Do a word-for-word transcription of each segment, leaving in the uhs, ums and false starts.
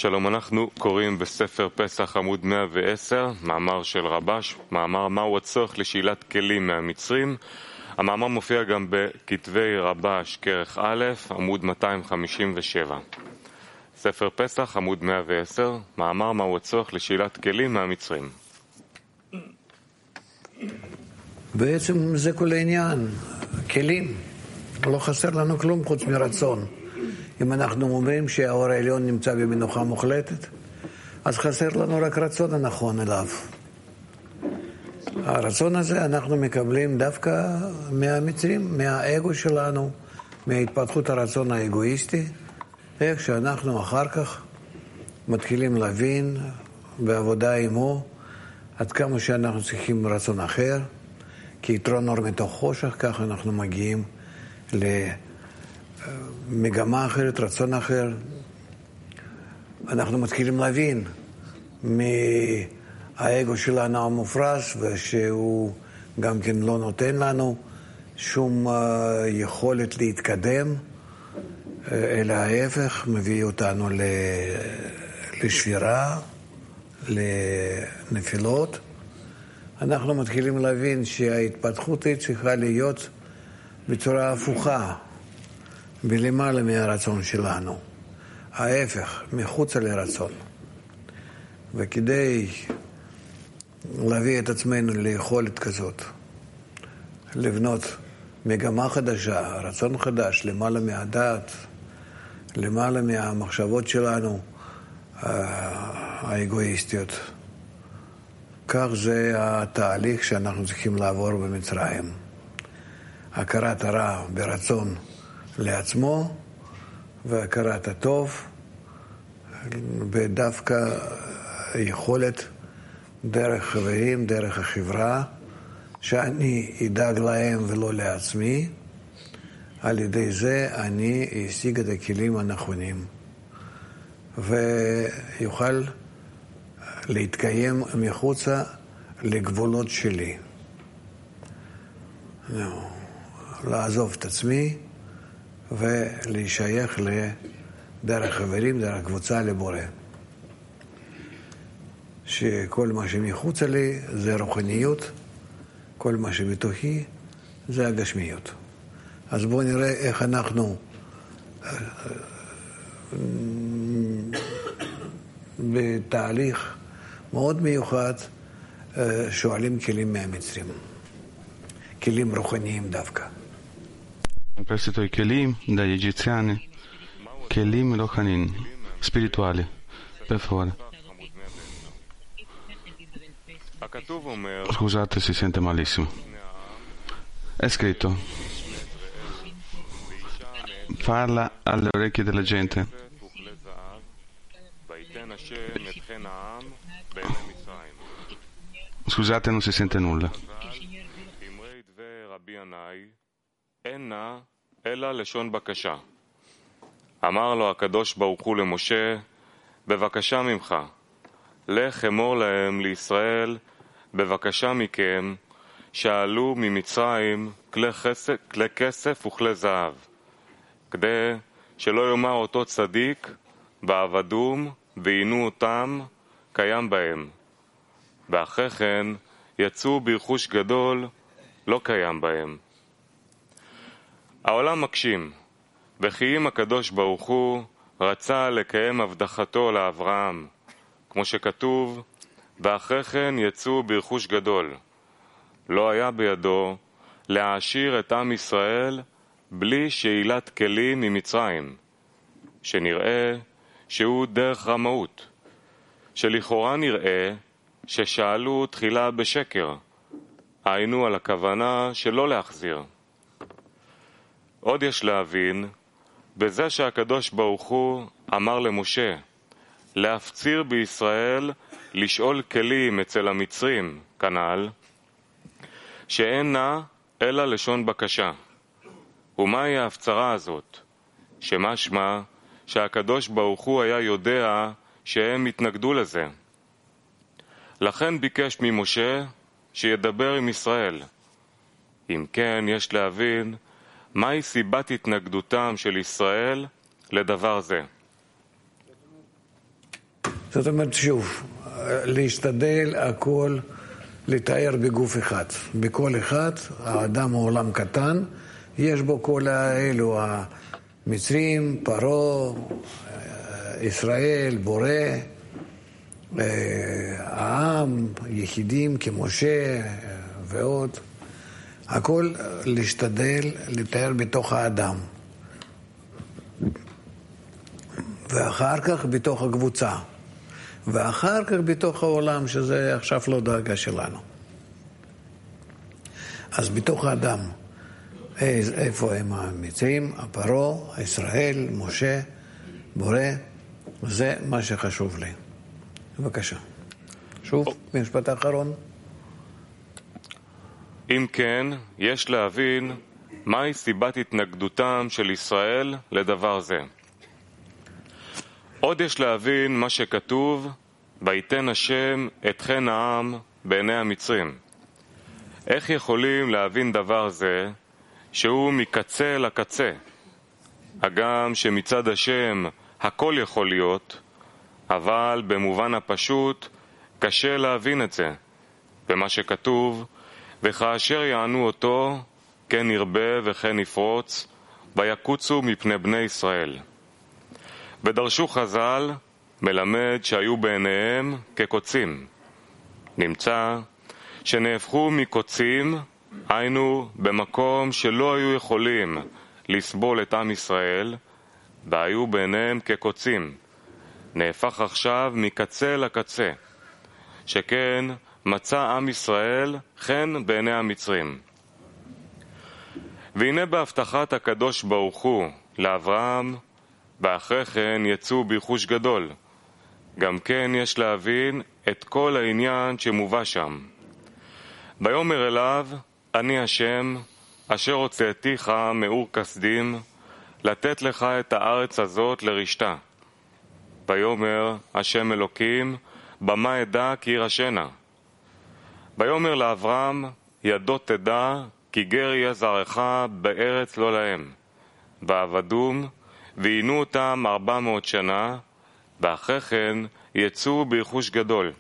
שלום, אנחנו קוראים בספר פסח עמוד מאה ועשר, מאמר של רבש, מאמר מהו הצורך לשאלת כלים מהמצרים. המאמר מופיע גם בכתבי רבש כרך א', עמוד מאתיים חמישים ושבע. ספר פסח עמוד מאה ועשר, מאמר מהו הצורך לשאלת כלים מהמצרים. בעצם זה כל העניין, כלים. לא חסר לנו כלום חוץ מרצון. אם אנחנו אומרים שהאור העליון נמצא במנוחה מוחלטת, אז חסר לנו רק רצון הנכון אליו. הרצון הזה אנחנו מקבלים דווקא מהמצרים, מהאגו שלנו, מהתפתחות הרצון האגואיסטי, איך שאנחנו אחר כך מתחילים להבין בעבודה עמו עד כמה שאנחנו צריכים רצון אחר, כי יתרון אור מתוך חושך, כך אנחנו מגיעים למגמה אחרת, רצון אחר. אנחנו מתחילים להבין מהאגו שלנו המופרש, ושהוא גם כן לא נותן לנו שום יכולת להתקדם, אלא ההפך, מביא אותנו לשבירה, לנפילות. אנחנו מתחילים להבין שההתפתחות היא צריכה להיות בצורה הפוכה, בלמעלה מהרצון שלנו. ההפך, מחוץ לרצון. וכדי להביא את עצמנו ליכולת כזאת, לבנות מגמה חדשה, רצון חדש, למעלה מהדעת, למעלה מהמחשבות שלנו, האגואיסטיות. כך זה התהליך שאנחנו צריכים לעבור במצרים. הכרת הרע ברצון לעצמו, והכרת הטוב בדווקא יכולת דרך חברים, דרך החברה, שאני אדאג להם ולא לעצמי. על ידי זה אני אשיג את הכלים הנכונים ויוכל להתקיים מחוצה לגבולות שלי. לעזוב את עצמי ולהישייך לדרך חברים, דרך קבוצה לבורא. שכל מה שמחוצה לי זה רוחניות, כל מה שבתוכי זה הגשמיות. אז בואו נראה איך אנחנו בתהליך מאוד מיוחד שואלים כלים מהמצרים. כלים רוחניים דווקא. Prestito i kelim dagli egiziani, kelim rohanin, spirituali, per favore. Scusate, si sente malissimo. È scritto: parla alle orecchie della gente. Scusate, non si sente nulla. אינה אלא לשון בקשה. אמר לו הקדוש ברוך הוא למשה, בבקשה ממך, לך אמור להם לישראל, בבקשה מכם, שעלו ממצרים כלי כסף, כלי כסף וכלי זהב, כדי שלא יאמר אותו צדיק בעבדום ועינו אותם קיים בהם, ואחרי כן יצאו ברכוש גדול לא קיים בהם. העולם מקשים, וכי אם הקדוש ברוך הוא רצה לקיים הבטחתו לאברהם, כמו שכתוב, ואחרי כן יצאו ברכוש גדול. לא היה בידו להעשיר את עם ישראל בלי שאילת כלים ממצרים, שנראה שהוא דרך רמאות, שלכאורה נראה ששאלו תחילה בשקר, היינו על הכוונה שלא להחזיר. עוד יש להבין, בזה שהקדוש ברוך הוא אמר למשה, להפציר בישראל לשאול כלים אצל המצרים, כנ"ל, שאין נע אלא לשון בקשה. ומהי ההפצרה הזאת? שמשמע שהקדוש ברוך הוא היה יודע שהם התנגדו לזה. לכן ביקש ממשה שידבר עם ישראל. אם כן, יש להבין מהי סיבת התנגדותם של ישראל לדבר זה. זאת אומרת, שוב, להשתדל הכל לתאר בגוף אחד. בכל אחד, האדם הוא עולם קטן, יש בו כל האלו, המצרים, פרעה, ישראל, בורא, העם, יחידים כמשה ועוד. הכל להשתדל לתאר בתוך האדם. ואחר כך בתוך הקבוצה. ואחר כך בתוך העולם, שזה עכשיו לא דאגה שלנו. אז בתוך האדם, איפה הם המצרים, הפרעה, ישראל, משה, בורא, זה מה שחשוב לי. בבקשה. שוב, משפט האחרון. אם כן, יש להבין מהי סיבת התנגדותם של ישראל לדבר זה. עוד יש להבין מה שכתוב, ויתן השם את חן העם בעיני המצרים. איך יכולים להבין דבר זה, שהוא מקצה לקצה? הגם שמצד השם הכל יכול להיות, אבל במובן הפשוט קשה להבין את זה. ומה שכתוב, וכאשר יענו אותו, כן ירבה וכן יפרוץ, ויקוצו מפני בני ישראל. ודרשו חז"ל, מלמד שהיו בעיניהם כקוצים. נמצא שנהפכו מקוצים, היינו במקום שלא היו יכולים לסבול את עם ישראל, והיו בעיניהם כקוצים. נהפך עכשיו מקצה לקצה, שכן מצא עם ישראל חן בעיני המצרים. והנה בהבטחת הקדוש ברוך הוא לאברהם, ואחרי כן יצאו ברכוש גדול. גם כן יש להבין את כל העניין שמובא שם. ויאמר אליו, אני השם, אשר הוצאתיך מאור כסדים, לתת לך את הארץ הזאת לרשתה. ויאמר השם אלוקים, במה אדע כי ירשנה. ויאמר לאברהם, ידו תדע, כי גר יהיה זרעך בארץ לא להם. ועבדום, ועינו אותם ארבע מאות שנה, ואחרי כן יצאו ברכוש גדול.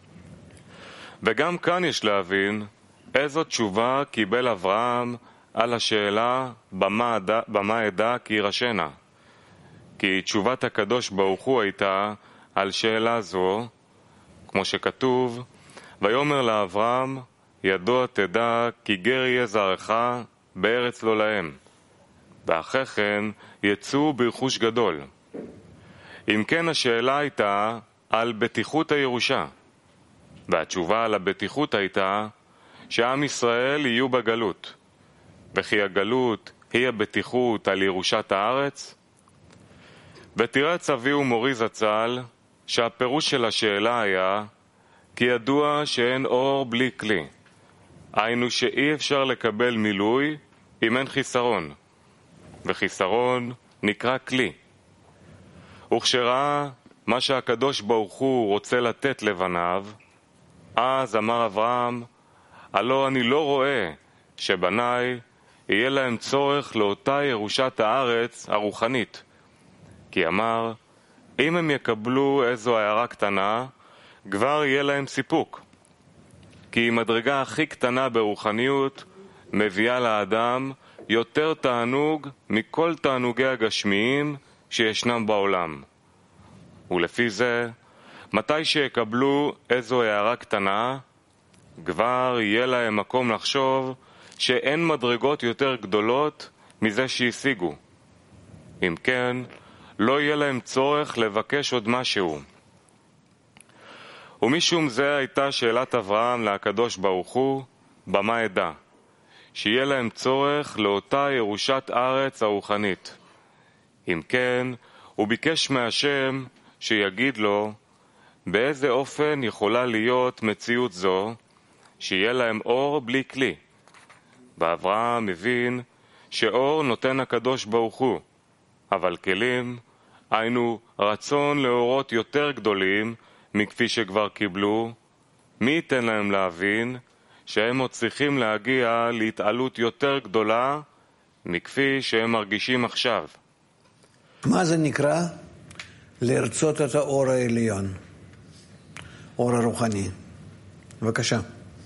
וגם כאן יש להבין איזו תשובה קיבל אברהם על השאלה במה, במה אדע כי ירשנה. כי תשובת הקדוש ברוך הוא הייתה על שאלה זו, כמו שכתוב, ויאמר לאברהם, ידוע תדע כי גר יהיה זרעך בארץ לא להם. ואחרי כן יצאו ברכוש גדול. אם כן, השאלה הייתה על בטיחות הירושה, והתשובה על הבטיחות הייתה שעם ישראל יהיו בגלות, וכי הגלות היא הבטיחות על ירושת הארץ. ותראה אבי ומורי זצ"ל שהפירוש של השאלה היה כי ידוע שאין אור בלי כלי, היינו שאי אפשר לקבל מילוי אם אין חיסרון, וחיסרון נקרא כלי. וכשראה מה שהקדוש ברוך הוא רוצה לתת לבניו, אז אמר אברהם, הלא אני לא רואה שבניי יהיה להם צורך לאותה ירושת הארץ הרוחנית. כי אמר, אם הם יקבלו איזו הערה קטנה, כבר יהיה להם סיפוק. כי מדרגה הכי קטנה ברוחניות מביאה לאדם יותר תענוג מכל תענוגי הגשמיים שישנם בעולם. ולפי זה, מתי שיקבלו איזו הערה קטנה, כבר יהיה להם מקום לחשוב שאין מדרגות יותר גדולות מזה שהשיגו. אם כן, לא יהיה להם צורך לבקש עוד משהו. ומשום זה הייתה שאלת אברהם לקדוש ברוך הוא, במה אדע? שיהיה להם צורך לאותה ירושת ארץ הרוחנית. אם כן, הוא ביקש מהשם שיגיד לו באיזה אופן יכולה להיות מציאות זו, שיהיה להם אור בלי כלי. ואברהם מבין שאור נותן הקדוש ברוך הוא, אבל כלים, היינו רצון לאורות יותר גדולים מכפי שכבר קיבלו, מי ייתן להם להבין שהם עוד צריכים להגיע להתעלות יותר גדולה מכפי שהם מרגישים עכשיו. מה זה נקרא? לרצות את האור העליון. האור הרוחני. בבקשה.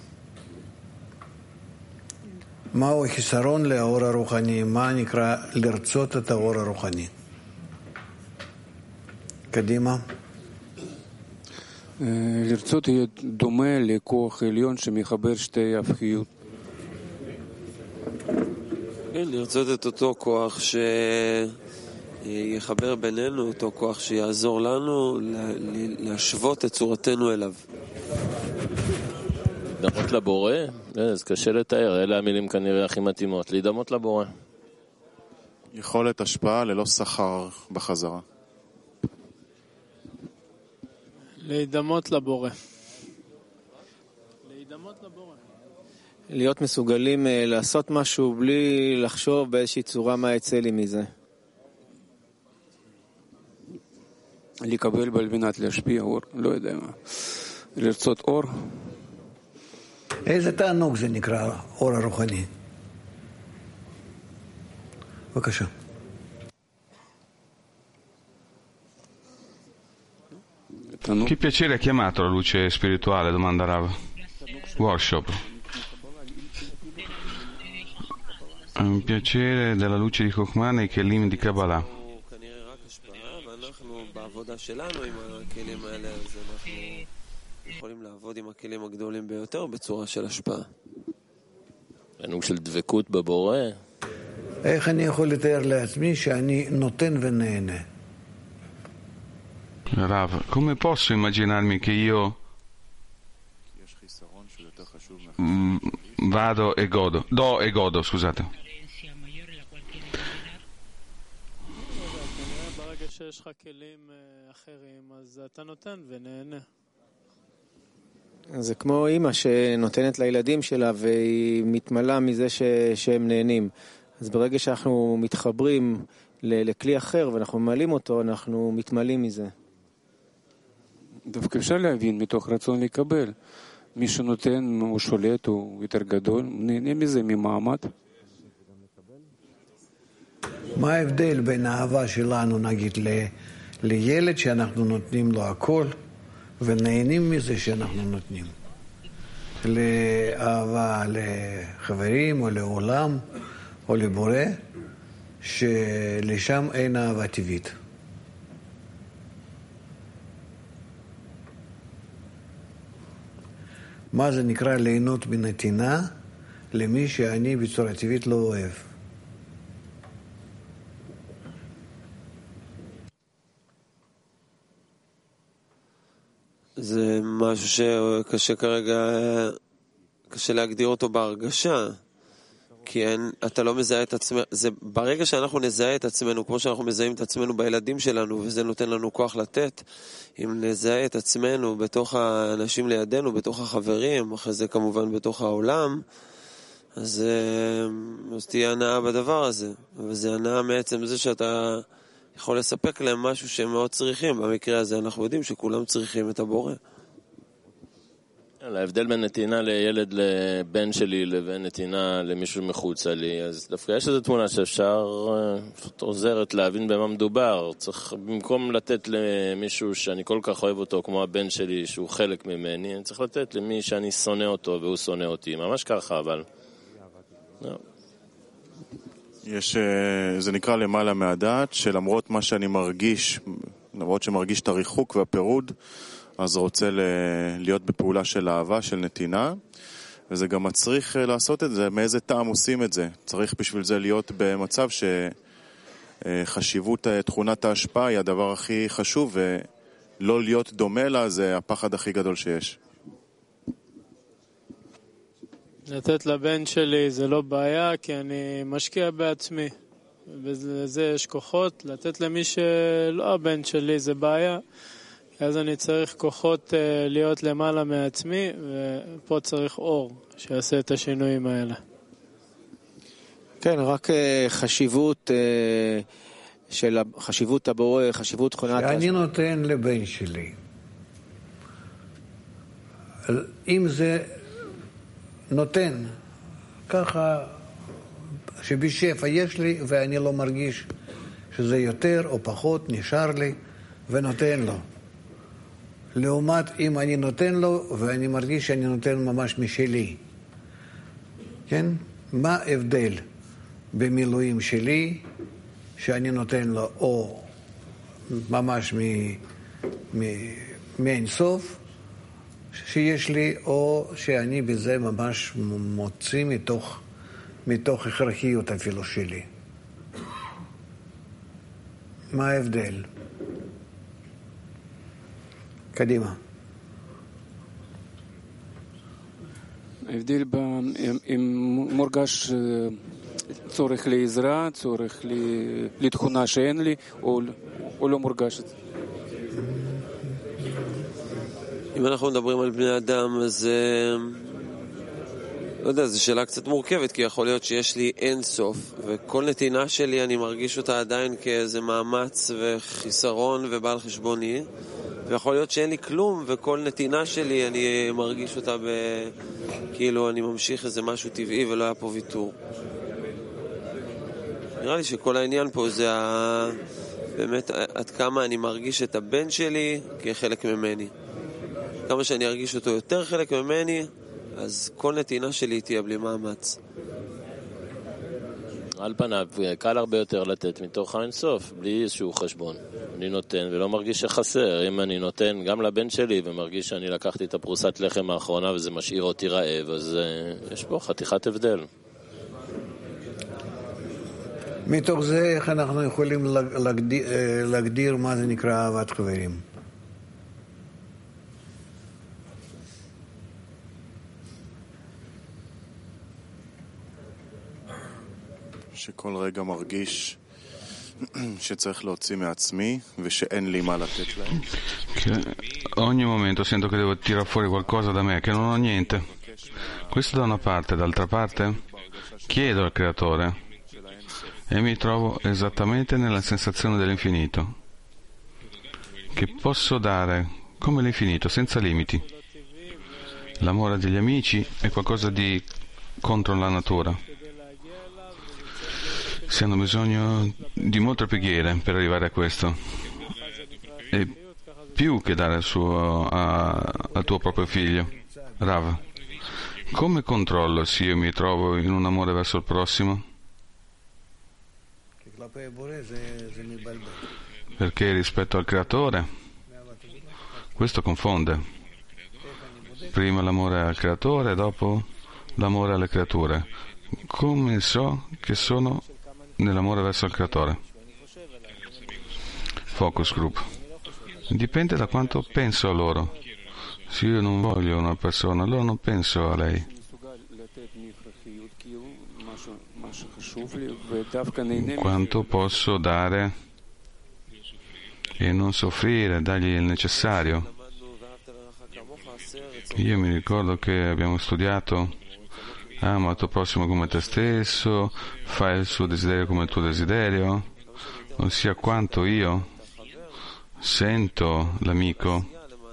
מהו החיסרון לאור הרוחני? מה נקרא לרצות את האור הרוחני? קדימה. לרצות יהיה דומה לכוח עליון שמחבר שתי הפכיות. כן, לרצות את אותו כוח שיחבר בינינו, אותו כוח שיעזור לנו להשוות את צורתנו אליו. להידמות לבורא? אז קשה לתאר, אלה המילים כנראה הכי מתאימות, להידמות לבורא. יכולת השפעה ללא שכר בחזרה. להידמות לבורא. להידמות לבורא. להיות מסוגלים לעשות משהו בלי לחשוב באיזושהי צורה מה יצא לי מזה. לקבל על מנת להשפיע אור, לא יודע מה. לרצות אור. איזה תענוג זה נקרא אור הרוחני? בבקשה. Che piacere ha chiamato la luce spirituale? Domanda Rav. Workshop. È un piacere della luce di Chokhmah nei kelim di Kabbalah. בעבודה שלנו עם הכלים האלה, אז אנחנו יכולים לעבוד עם הכלים הגדולים ביותר בצורה של השפעה. תענוג של דבקות בבורא. איך אני יכול לתאר לעצמי שאני נותן ונהנה? Rav, come posso immaginarmi che io mm, vado e godo, do e godo, scusate. ברגע שיש לך כלים אחרים, אז אתה נותן ונהנה. זה כמו אמא שנותנת לילדים שלה והיא מתמלאה מזה ש... שהם נהנים. אז ברגע שאנחנו מתחברים לכלי אחר ואנחנו ממלאים אותו, אנחנו מתמלאים מזה. דווקא אפשר להבין מתוך רצון לקבל. מי שנותן, הוא שולט, הוא יותר גדול, נהנה מזה, ממעמד. מה ההבדל בין האהבה שלנו, נגיד, ל... לילד שאנחנו נותנים לו הכל, ונהנים מזה שאנחנו נותנים? לאהבה לחברים או לעולם או לבורא, שלשם אין אהבה טבעית. מה זה נקרא ליהנות בנתינה למי שאני בצורה טבעית לא אוהב? זה משהו שקשה כרגע, קשה להגדיר אותו בהרגשה, כי אין, אתה לא מזהה את עצמך. זה ברגע שאנחנו נזהה את עצמנו, כמו שאנחנו מזהים את עצמנו בילדים שלנו, וזה נותן לנו כוח לתת, אם נזהה את עצמנו בתוך האנשים לידינו, בתוך החברים, אחרי זה כמובן בתוך העולם, אז, אז תהיה הנאה בדבר הזה. וזה הנאה מעצם זה שאתה יכול לספק להם משהו שהם מאוד צריכים. במקרה הזה אנחנו יודעים שכולם צריכים את הבורא. ההבדל בין נתינה לילד לבן שלי לבין נתינה למישהו מחוצה לי, אז דווקא יש איזו תמונה שאפשר, פשוט עוזרת להבין במה מדובר. צריך, במקום לתת למישהו שאני כל כך אוהב אותו, כמו הבן שלי שהוא חלק ממני, אני צריך לתת למי שאני שונא אותו והוא שונא אותי. ממש ככה, אבל... יש, זה נקרא למעלה מהדעת, שלמרות מה שאני מרגיש, למרות שמרגיש את הריחוק והפירוד, אז רוצה להיות בפעולה של אהבה, של נתינה, וזה גם מצריך לעשות את זה. מאיזה טעם עושים את זה? צריך בשביל זה להיות במצב שחשיבות תכונת ההשפעה היא הדבר הכי חשוב, ולא להיות דומה לה זה הפחד הכי גדול שיש. לתת לבן שלי זה לא בעיה, כי אני משקיע בעצמי. ולזה יש כוחות. לתת למי שלא הבן שלי זה בעיה. אז אני צריך כוחות uh, להיות למעלה מעצמי, ופה צריך אור שיעשה את השינויים האלה. כן, רק uh, חשיבות uh, של חשיבות הבורא, חשיבות תכונת... שאני נותן לבן שלי. אם זה נותן, ככה שבשפע יש לי ואני לא מרגיש שזה יותר או פחות, נשאר לי ונותן לו. לעומת אם אני נותן לו ואני מרגיש שאני נותן ממש משלי. כן? מה ההבדל במילואים שלי שאני נותן לו או ממש מאין סוף שיש לי, או שאני בזה ממש מוציא מתוך, מתוך הכרחיות אפילו שלי. מה ההבדל? קדימה. ההבדל אם מורגש צורך לעזרה, צורך לתכונה שאין לי, או, או לא מורגש את זה. אם אנחנו מדברים על בני אדם, אז לא יודע, זו שאלה קצת מורכבת, כי יכול להיות שיש לי אין סוף, וכל נתינה שלי אני מרגיש אותה עדיין כאיזה מאמץ וחיסרון ובעל חשבוני, ויכול להיות שאין לי כלום, וכל נתינה שלי אני מרגיש אותה ב... כאילו אני ממשיך איזה משהו טבעי ולא היה פה ויתור. נראה לי שכל העניין פה זה ה... באמת עד כמה אני מרגיש את הבן שלי כחלק ממני. כמה שאני ארגיש אותו יותר חלק ממני, אז כל נתינה שלי תהיה בלי מאמץ. על פניו, קל הרבה יותר לתת מתוך האינסוף, בלי איזשהו חשבון. אני נותן ולא מרגיש שחסר. אם אני נותן גם לבן שלי ומרגיש שאני לקחתי את הפרוסת לחם האחרונה וזה משאיר אותי רעב, אז uh, יש פה חתיכת הבדל. מתוך זה, איך אנחנו יכולים להגדיר, להגדיר מה זה נקרא אהבת חברים? שכל רגע מרגיש שצריך להוציא מעצמי ושאין לי מה לתת להם. Ogni momento sento che devo tirare fuori qualcosa da me, che non ho niente. Questo da una parte, d'altra parte chiedo al Creatore e mi trovo esattamente nella sensazione dell'infinito, che posso dare come l'infinito, senza limiti. L'amore degli amici è qualcosa di contro la natura. Si hanno bisogno di molte preghiere per arrivare a questo, e più che dare al, suo, a, al tuo proprio figlio. Rav, come controllo se io mi trovo in un amore verso il prossimo? Perché rispetto al Creatore questo confonde. Prima l'amore al Creatore, dopo l'amore alle creature. Come so che sono nell'amore verso il Creatore? Focus group. Dipende da quanto penso a loro. Se io non voglio una persona, allora non penso a lei. Quanto posso dare e non soffrire, dargli il necessario. Io mi ricordo che abbiamo studiato: ama il tuo prossimo come te stesso, fai il suo desiderio come il tuo desiderio, ossia quanto io sento l'amico,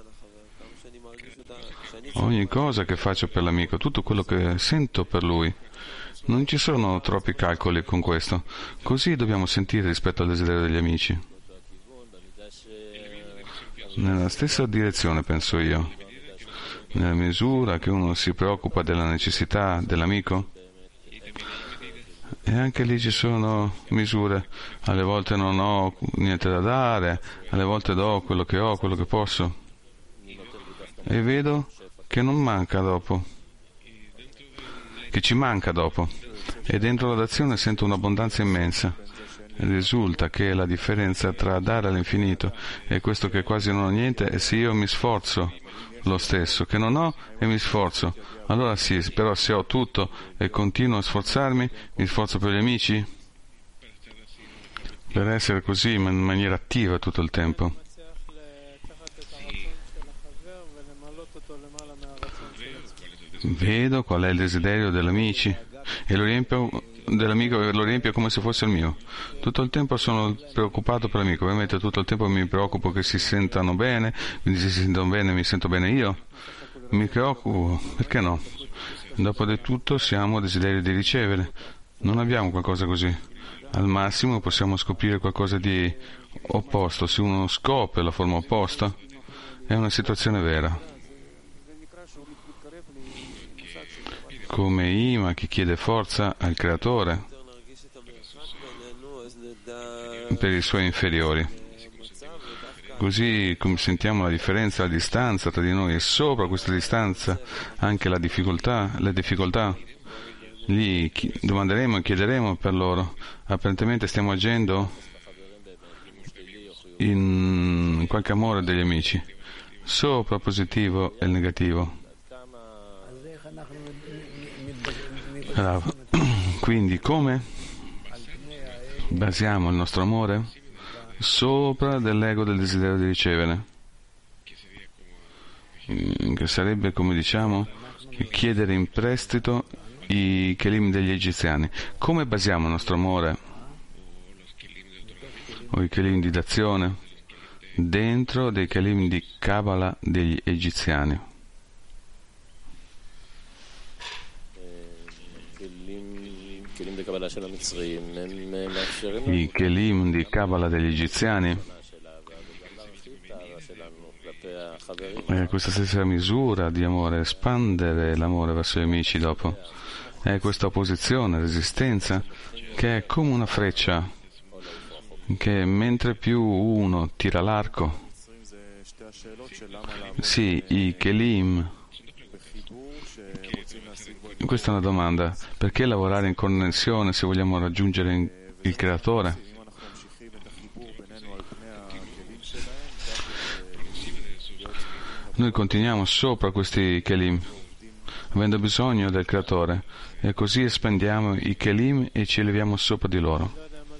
ogni cosa che faccio per l'amico, tutto quello che sento per lui. Non ci sono troppi calcoli con questo. Così dobbiamo sentire rispetto al desiderio degli amici. Nella stessa direzione, penso io. Nella misura che uno si preoccupa della necessità dell'amico, e anche lì ci sono misure. Alle volte non ho niente da dare, alle volte do quello che ho, quello che posso, e vedo che non manca dopo, che ci manca dopo, e dentro la dazione sento un'abbondanza immensa. Risulta che la differenza tra dare all'infinito e questo che quasi non ho niente è se io mi sforzo lo stesso, che non ho e mi sforzo. Allora sì, però se ho tutto e continuo a sforzarmi, mi sforzo per gli amici, per essere così in maniera attiva tutto il tempo. Vedo qual è il desiderio degli amici e lo riempio dell'amico e lo riempio come se fosse il mio. Tutto il tempo sono preoccupato per l'amico, ovviamente tutto il tempo mi preoccupo che si sentano bene, quindi se si sentono bene mi sento bene io, mi preoccupo, perché no? Dopo di tutto siamo desideri di ricevere, non abbiamo qualcosa così. Al massimo possiamo scoprire qualcosa di opposto. Se uno scopre la forma opposta È una situazione vera. Come Ima che chiede forza al Creatore per i suoi inferiori. Così come sentiamo la differenza, la distanza tra di noi e sopra questa distanza anche la difficoltà, le difficoltà, gli domanderemo e chiederemo per loro. Apparentemente stiamo agendo in qualche amore degli amici, sopra il positivo e il negativo. Bravo. Quindi come basiamo il nostro amore? Sopra dell'ego del desiderio di ricevere, che sarebbe, come diciamo, chiedere in prestito i kelim degli egiziani. Come basiamo il nostro amore o i kelim di d'azione? Dentro dei kelim di Kabbalah degli egiziani. I kelim di Kabbalah degli egiziani, è questa stessa misura di amore, espandere l'amore verso gli amici dopo. È questa opposizione, resistenza, che è come una freccia, che mentre più uno tira l'arco, sì, i kelim. Questa è una domanda. Perché lavorare in connessione se vogliamo raggiungere il Creatore? Noi continuiamo sopra questi kelim, avendo bisogno del Creatore, e così espandiamo i kelim e ci eleviamo sopra di loro.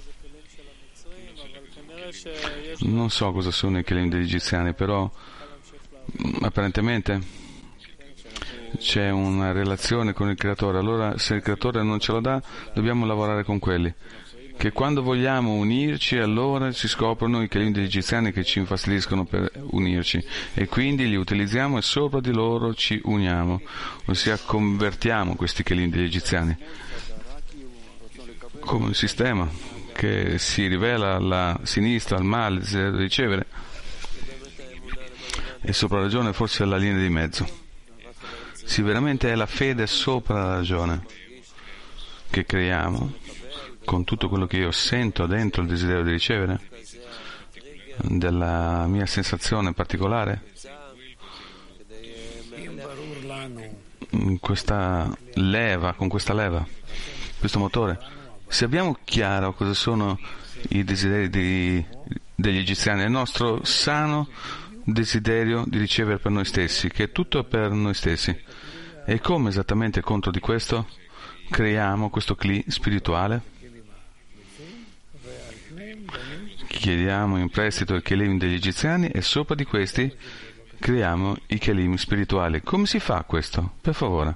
Non so cosa sono i kelim degli egiziani, però apparentemente c'è una relazione con il Creatore. Allora, se il Creatore non ce lo dà, dobbiamo lavorare con quelli. Che quando vogliamo unirci, allora si scoprono i kelim degli egiziani che ci infastidiscono per unirci, e quindi li utilizziamo e sopra di loro ci uniamo, ossia convertiamo questi kelim degli egiziani come un sistema che si rivela alla sinistra, al male, il desiderio di ricevere, e sopra la ragione forse alla linea di mezzo. Sì, veramente è la fede sopra la ragione che creiamo con tutto quello che io sento dentro il desiderio di ricevere, della mia sensazione particolare, questa leva, con questa leva, questo motore. Se abbiamo chiaro cosa sono i desideri di, degli egiziani, è il nostro sano desiderio di ricevere per noi stessi, che è tutto per noi stessi. E come esattamente contro di questo creiamo questo cli spirituale? Chiediamo in prestito i kelim degli egiziani e sopra di questi creiamo i kelim spirituali. Come si fa questo? Per favore.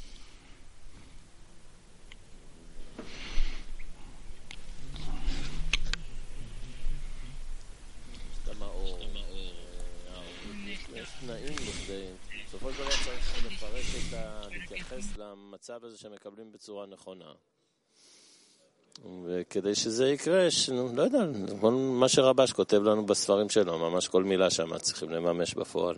למצב הזה שמקבלים בצורה נכונה. וכדי שזה יקרה, לא יודע, מה שרבש כותב לנו בספרים שלו, ממש כל מילה שם צריכים לממש בפועל.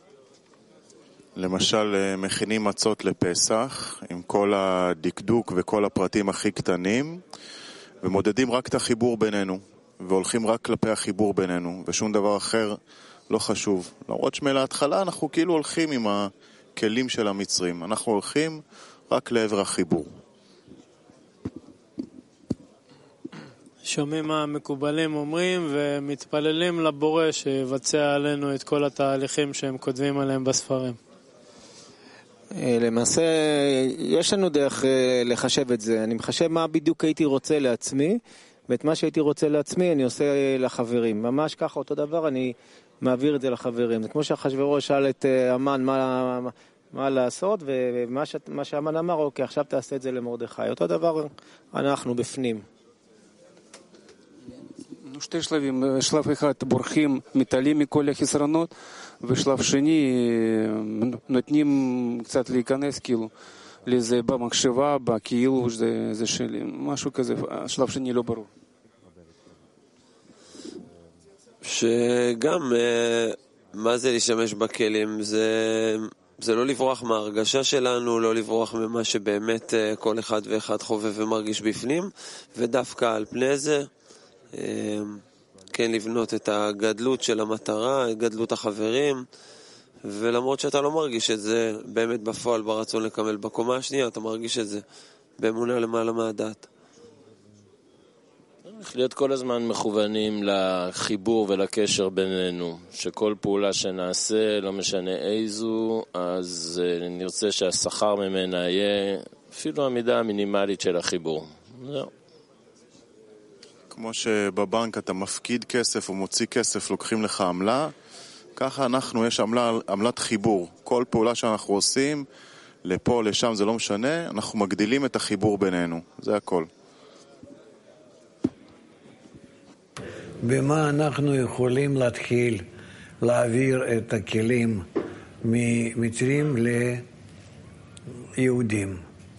למשל, מכינים מצות לפסח, עם כל הדקדוק וכל הפרטים הכי קטנים, ומודדים רק את החיבור בינינו, והולכים רק כלפי החיבור בינינו, ושום דבר אחר לא חשוב. למרות שמלהתחלה אנחנו כאילו הולכים עם הכלים של המצרים, אנחנו הולכים רק לעבר החיבור. שומעים מה המקובלים אומרים ומתפללים לבורא שיבצע עלינו את כל התהליכים שהם כותבים עליהם בספרים. למעשה, יש לנו דרך לחשב את זה. אני מחשב מה בדיוק הייתי רוצה לעצמי, ואת מה שהייתי רוצה לעצמי אני עושה לחברים. ממש ככה אותו דבר, אני מעביר את זה לחברים. זה כמו שאחשוורוש שאל את המן מה, מה לעשות, ומה שהמן אמר, אוקיי, עכשיו תעשה את זה למרדכי. אותו דבר אנחנו בפנים. שתי שלבים, שלב אחד בורחים, מתעלים מכל החסרונות, ושלב שני נותנים קצת להיכנס כאילו לזה במחשבה, בכאילו זה, זה שלי, משהו כזה, השלב שני לא ברור. שגם מה זה להשתמש בכלים? זה, זה לא לברוח מההרגשה שלנו, לא לברוח ממה שבאמת כל אחד ואחד חווה ומרגיש בפנים, ודווקא על פני זה, כן לבנות את הגדלות של המטרה, את גדלות החברים, ולמרות שאתה לא מרגיש את זה באמת בפועל ברצון לקמל בקומה השנייה, אתה מרגיש את זה באמונה למעלה מהדעת. צריך להיות כל הזמן מכוונים לחיבור ולקשר בינינו, שכל פעולה שנעשה, לא משנה איזו, אז נרצה שהשכר ממנה יהיה אפילו המידה המינימלית של החיבור. זהו. כמו שבבנק אתה מפקיד כסף או מוציא כסף, לוקחים לך עמלה, ככה אנחנו, יש עמלה, עמלת חיבור. כל פעולה שאנחנו עושים, לפה, לשם, זה לא משנה, אנחנו מגדילים את החיבור בינינו. זה הכל. במה אנחנו יכולים להתחיל להעביר את הכלים ממצרים ליהודים?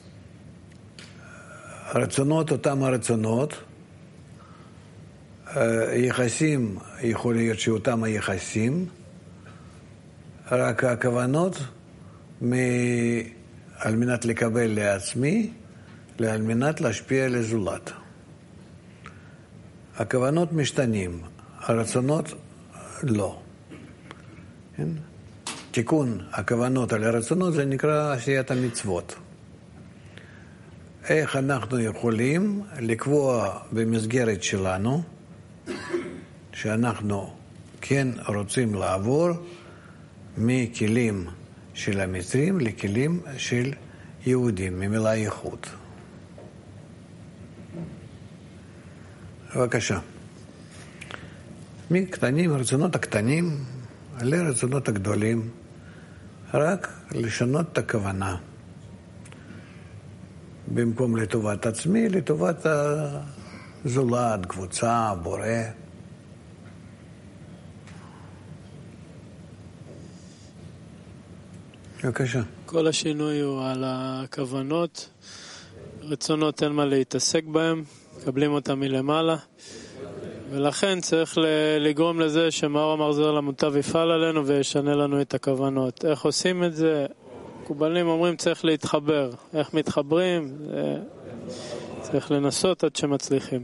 רצונות אותם הרצונות, יחסים, יכול להיות שאותם היחסים, רק הכוונות מ... על מנת לקבל לעצמי, על מנת להשפיע לזולת. הכוונות משתנים, הרצונות לא. כן? תיקון הכוונות על הרצונות זה נקרא עשיית המצוות. איך אנחנו יכולים לקבוע במסגרת שלנו שאנחנו כן רוצים לעבור מכלים של המצרים לכלים של יהודים, ממילה ייחוד. בבקשה. מקטנים, הרצונות הקטנים לרצונות הגדולים, רק לשנות את הכוונה. במקום לטובת עצמי, לטובת הזולת, קבוצה, בורא. בבקשה. כל השינוי הוא על הכוונות. רצונות אין מה להתעסק בהם, מקבלים אותם מלמעלה. ולכן צריך לגרום לזה שמאור המחזיר למוטב יפעל עלינו וישנה לנו את הכוונות. איך עושים את זה? מקובלים אומרים צריך להתחבר. איך מתחברים? צריך לנסות עד שמצליחים.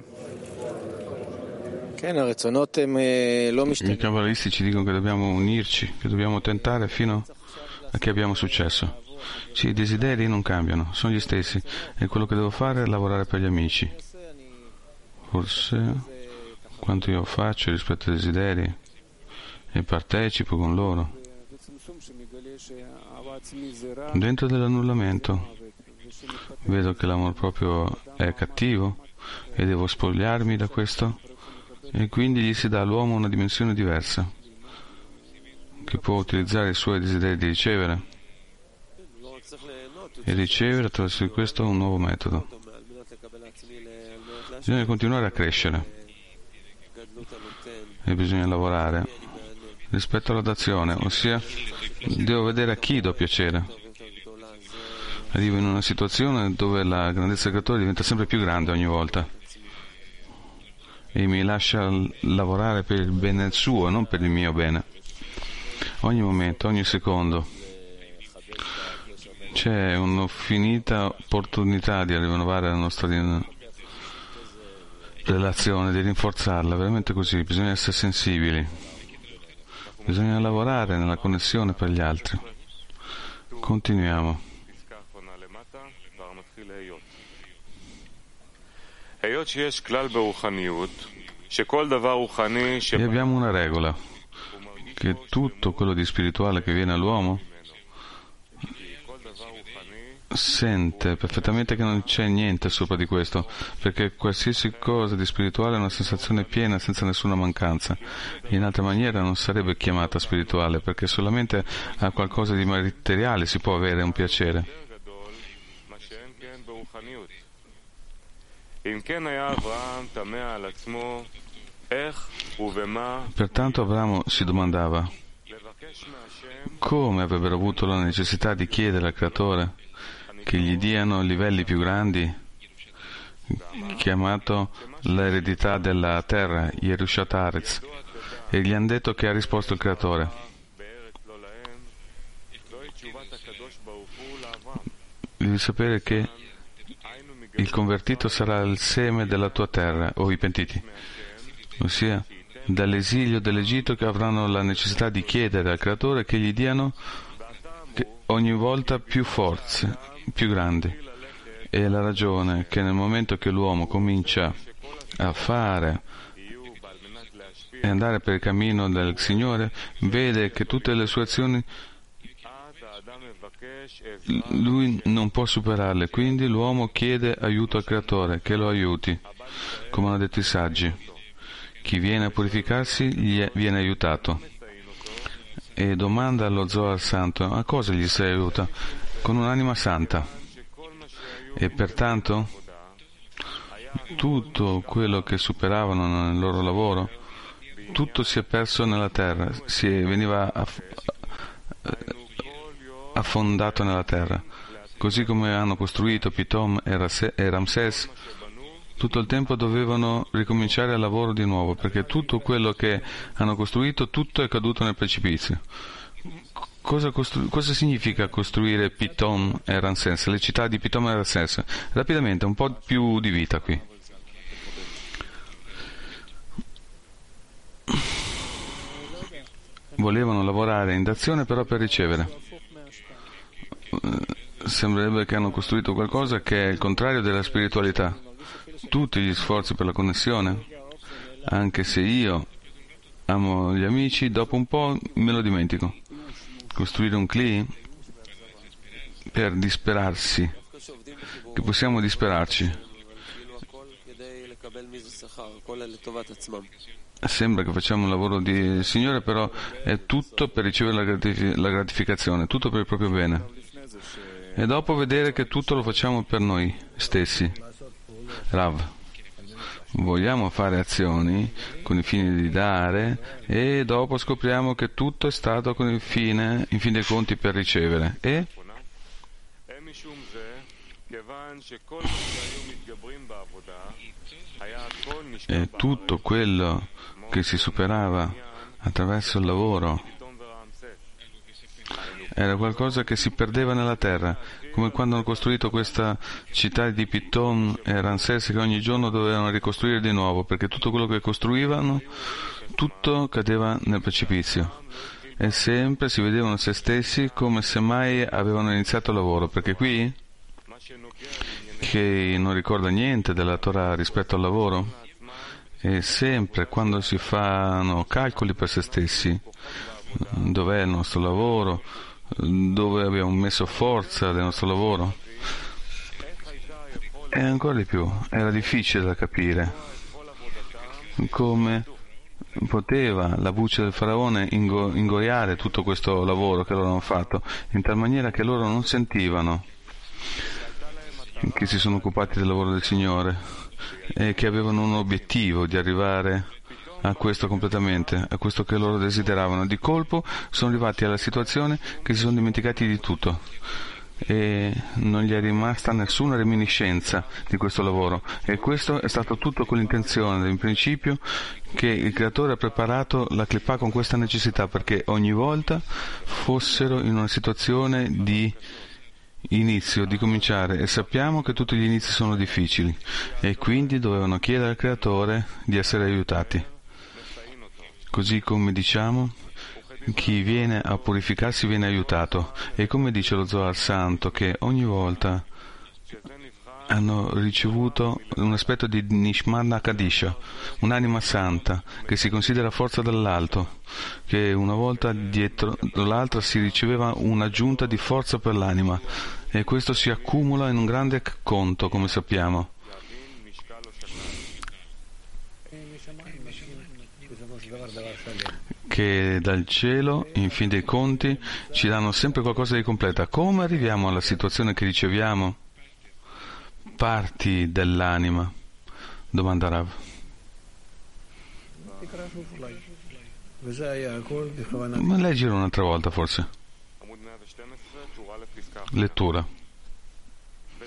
כן, הרצונות הם לא משתנים. I cabalisti ci dicono che dobbiamo unirci, che dobbiamo tentare fino a che abbiamo successo. Sì, i desideri non cambiano, sono gli stessi e quello che devo fare è lavorare per gli amici. Forse quanto io faccio rispetto ai desideri e partecipo con loro. Dentro dell'annullamento vedo che l'amor proprio è cattivo e devo spogliarmi da questo e quindi gli si dà all'uomo una dimensione diversa che può utilizzare i suoi desideri di ricevere e ricevere attraverso di questo un nuovo metodo. Bisogna continuare a crescere e bisogna lavorare rispetto alla dazione, ossia devo vedere a chi do piacere. Arrivo in una situazione dove la grandezza del creatore diventa sempre più grande ogni volta e mi lascia lavorare per il bene suo e non per il mio bene. Ogni momento, ogni secondo c'è un'infinita opportunità di rinnovare la nostra relazione, di rinforzarla, veramente così. Bisogna essere sensibili, bisogna lavorare nella connessione per gli altri. Continuiamo. E abbiamo una regola, che tutto quello di spirituale che viene all'uomo sente perfettamente che non c'è niente sopra di questo, perché qualsiasi cosa di spirituale è una sensazione piena senza nessuna mancanza. In altra maniera non sarebbe chiamata spirituale, perché solamente a qualcosa di materiale si può avere un piacere. Pertanto Abramo si domandava come avrebbero avuto la necessità di chiedere al Creatore che gli diano livelli più grandi, chiamato l'eredità della terra, Yerushat Haaretz, e gli hanno detto che ha risposto il Creatore. devi sapere che il convertito sarà il seme della tua terra, o i pentiti, ossia dall'esilio dell'Egitto, che avranno la necessità di chiedere al Creatore che gli diano che ogni volta più forze, più grandi. E la ragione che nel momento che l'uomo comincia a fare e andare per il cammino del Signore, vede che tutte le sue azioni lui non può superarle, quindi l'uomo chiede aiuto al Creatore che lo aiuti, come hanno detto i saggi. Chi viene a purificarsi gli viene aiutato. E domanda allo Zohar Santo: a cosa gli si aiuta? Con un'anima santa. E pertanto tutto quello che superavano nel loro lavoro, tutto si è perso nella terra, si veniva aff- affondato nella terra. Così come hanno costruito Pitom e Ramses, tutto il tempo dovevano ricominciare il lavoro di nuovo, perché tutto quello che hanno costruito, tutto è caduto nel precipizio. Cosa, costru- cosa significa costruire Pitom e Ramses, le città di Pitom e Ramses? Rapidamente, un po' più di vita qui. Volevano lavorare in d'azione però per ricevere. Sembrerebbe che hanno costruito qualcosa che è il contrario della spiritualità. Tutti gli sforzi per la connessione, anche se io amo gli amici, dopo un po' me lo dimentico. Costruire un cli per disperarsi, che possiamo disperarci. Sembra che facciamo un lavoro di Signore, però è tutto per ricevere la, gratif- la gratificazione, tutto per il proprio bene. E dopo vedere che tutto lo facciamo per noi stessi. Rav, vogliamo fare azioni con il fine di dare e dopo scopriamo che tutto è stato con il fine, in fin dei conti, per ricevere. E E tutto quello che si superava attraverso il lavoro era qualcosa che si perdeva nella terra, come quando hanno costruito questa città di Pitom e Ramses, che ogni giorno dovevano ricostruire di nuovo, perché tutto quello che costruivano, tutto cadeva nel precipizio. E sempre si vedevano se stessi come se mai avevano iniziato il lavoro, perché qui, che non ricorda niente della Torah rispetto al lavoro, e sempre quando si fanno calcoli per se stessi, dov'è il nostro lavoro, dove abbiamo messo forza del nostro lavoro, e ancora di più era difficile da capire come poteva la voce del faraone ingo- ingoiare tutto questo lavoro che loro hanno fatto, in tal maniera che loro non sentivano che si sono occupati del lavoro del Signore e che avevano un obiettivo di arrivare a questo completamente, a questo che loro desideravano. Di colpo sono arrivati alla situazione che si sono dimenticati di tutto e non gli è rimasta nessuna reminiscenza di questo lavoro, e questo è stato tutto con l'intenzione in principio che il Creatore ha preparato la Clippah con questa necessità, perché ogni volta fossero in una situazione di inizio, di cominciare, e sappiamo che tutti gli inizi sono difficili e quindi dovevano chiedere al Creatore di essere aiutati. Così come diciamo, chi viene a purificarsi viene aiutato, e come dice lo Zohar Santo, che ogni volta hanno ricevuto un aspetto di Nishmat Kadisha, un'anima santa che si considera forza dall'alto, che una volta dietro l'altra si riceveva un'aggiunta di forza per l'anima, e questo si accumula in un grande conto, come sappiamo. Che dal cielo, in fin dei conti, ci danno sempre qualcosa di completa. Come arriviamo alla situazione che riceviamo? Parti dell'anima? Domanda Rav. Ma leggilo un'altra volta forse. Lettura.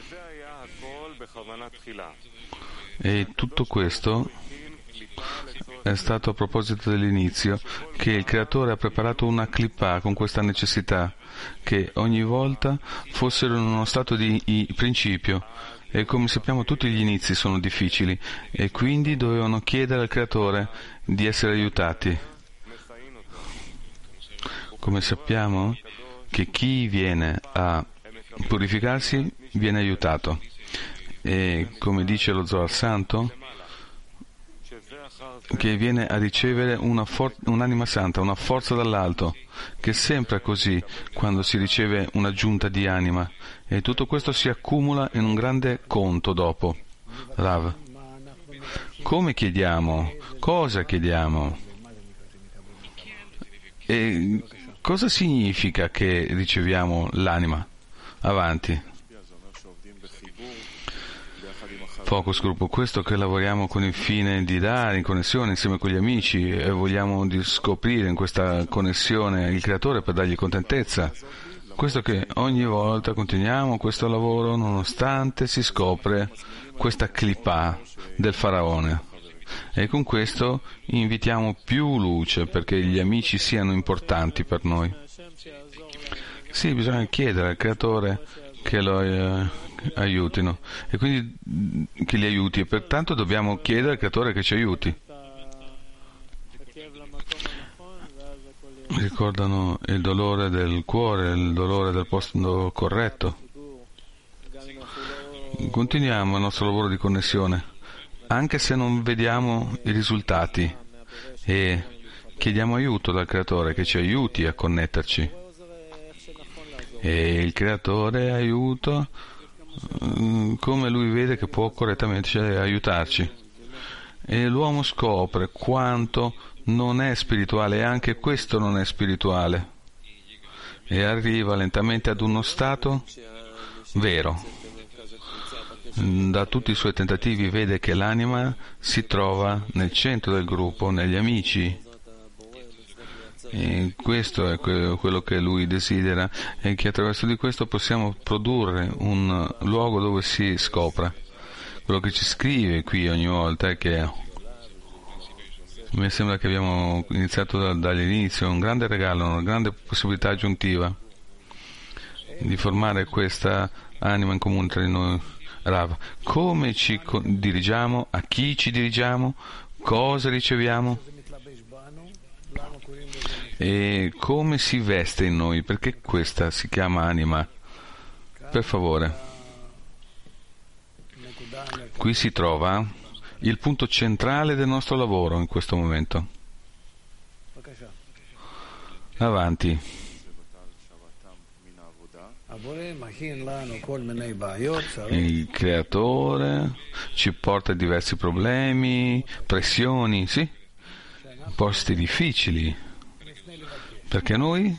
E tutto questo è stato a proposito dell'inizio, che il Creatore ha preparato una clippa con questa necessità, che ogni volta fossero in uno stato di principio. E come sappiamo tutti gli inizi sono difficili e quindi dovevano chiedere al Creatore di essere aiutati. Come sappiamo che chi viene a purificarsi viene aiutato. E come dice lo Zohar Santo, che viene a ricevere una for- un'anima santa, una forza dall'alto, che sempre è così quando si riceve un'aggiunta di anima, e tutto questo si accumula in un grande conto dopo. Rav, come chiediamo? Cosa chiediamo? E cosa significa che riceviamo l'anima? Avanti. Focus gruppo, questo che lavoriamo con il fine di dare in connessione insieme con gli amici e vogliamo di scoprire in questa connessione il Creatore per dargli contentezza. Questo che ogni volta continuiamo questo lavoro nonostante si scopre questa clippa del faraone. E con questo invitiamo più luce perché gli amici siano importanti per noi. Sì, bisogna chiedere al Creatore che lo eh, aiutino e quindi che li aiuti, e pertanto dobbiamo chiedere al Creatore che ci aiuti. Ricordano il dolore del cuore, il dolore del posto corretto. Continuiamo il nostro lavoro di connessione, anche se non vediamo i risultati, e chiediamo aiuto dal Creatore che ci aiuti a connetterci. E il Creatore aiuta come lui vede che può correttamente aiutarci. E l'uomo scopre quanto non è spirituale, e anche questo non è spirituale, e arriva lentamente ad uno stato vero. Da tutti i suoi tentativi vede che l'anima si trova nel centro del gruppo, negli amici, e questo è quello che lui desidera, e che attraverso di questo possiamo produrre un luogo dove si scopra. Quello che ci scrive qui ogni volta è che mi sembra che abbiamo iniziato dall'inizio un grande regalo, una grande possibilità aggiuntiva di formare questa anima in comune tra di noi. Rav, come ci dirigiamo, a chi ci dirigiamo, cosa riceviamo e come si veste in noi, perché questa si chiama anima. Per favore, qui si trova il punto centrale del nostro lavoro in questo momento. Avanti. Il Creatore ci porta diversi problemi, pressioni, sì, posti difficili, perché noi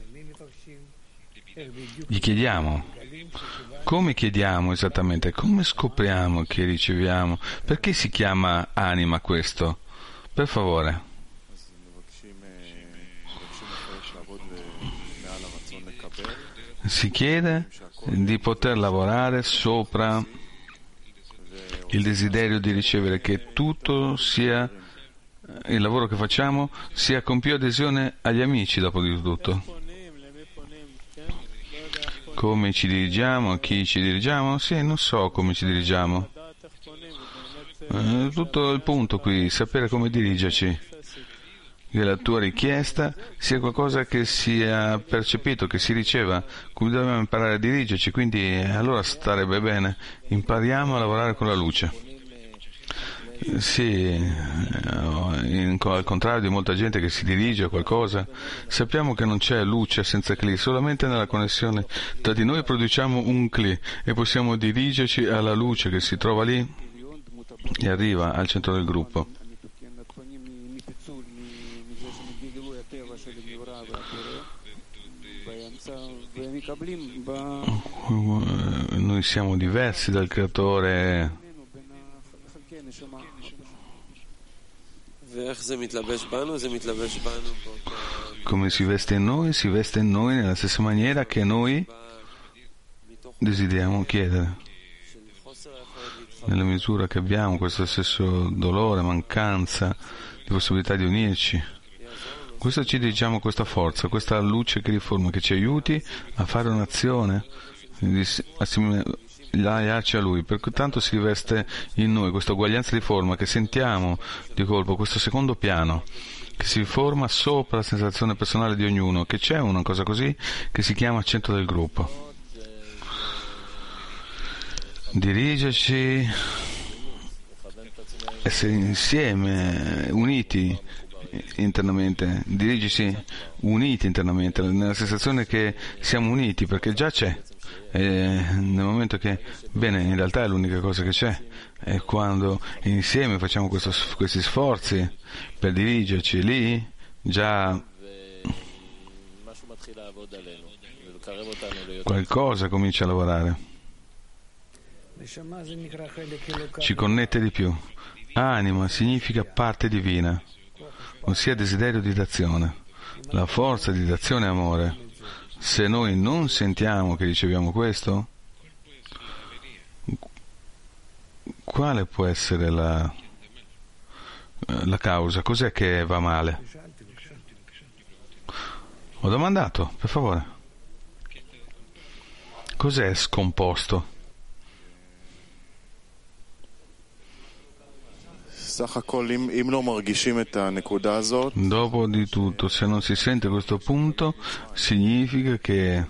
gli chiediamo. Come chiediamo esattamente? Come scopriamo che riceviamo? Perché si chiama anima questo? Per favore. Si chiede di poter lavorare sopra il desiderio di ricevere, che tutto sia, il lavoro che facciamo sia con più adesione agli amici dopo di tutto. Come ci dirigiamo, a chi ci dirigiamo? Sì, non so come ci dirigiamo. Eh, tutto il punto qui, sapere come dirigerci. Che la tua richiesta sia qualcosa che sia percepito, che si riceva. Come dobbiamo imparare a dirigerci, quindi allora starebbe bene. Impariamo a lavorare con la luce. Sì, in, al contrario di molta gente che si dirige a qualcosa, sappiamo che non c'è luce senza cli, solamente nella connessione tra di noi produciamo un cli e possiamo dirigerci alla luce che si trova lì e arriva al centro del gruppo. Noi siamo diversi dal Creatore. Come si veste in noi? Si veste in noi nella stessa maniera che noi desideriamo chiedere. Nella misura che abbiamo questo stesso dolore, mancanza di possibilità di unirci. Questo ci dirigiamo questa forza, questa luce che riforma, che ci aiuti a fare un'azione, di assimilarci a Lui. Pertanto si riveste in noi questa uguaglianza di forma che sentiamo di colpo, questo secondo piano che si forma sopra la sensazione personale di ognuno, che c'è una cosa così che si chiama centro del gruppo. Dirigerci, essere insieme, uniti internamente, dirigersi uniti internamente, nella sensazione che siamo uniti, perché già c'è. E nel momento che, bene, in realtà è l'unica cosa che c'è, è quando insieme facciamo questo, questi sforzi per dirigerci lì, già qualcosa comincia a lavorare, ci connette di più. Anima significa parte divina, ossia desiderio di dazione, la forza di dazione e amore. Se noi non sentiamo che riceviamo questo, quale può essere la, la causa? Cos'è che va male? Ho domandato, per favore. Cos'è scomposto? Dopo di tutto, se non si sente questo punto, significa che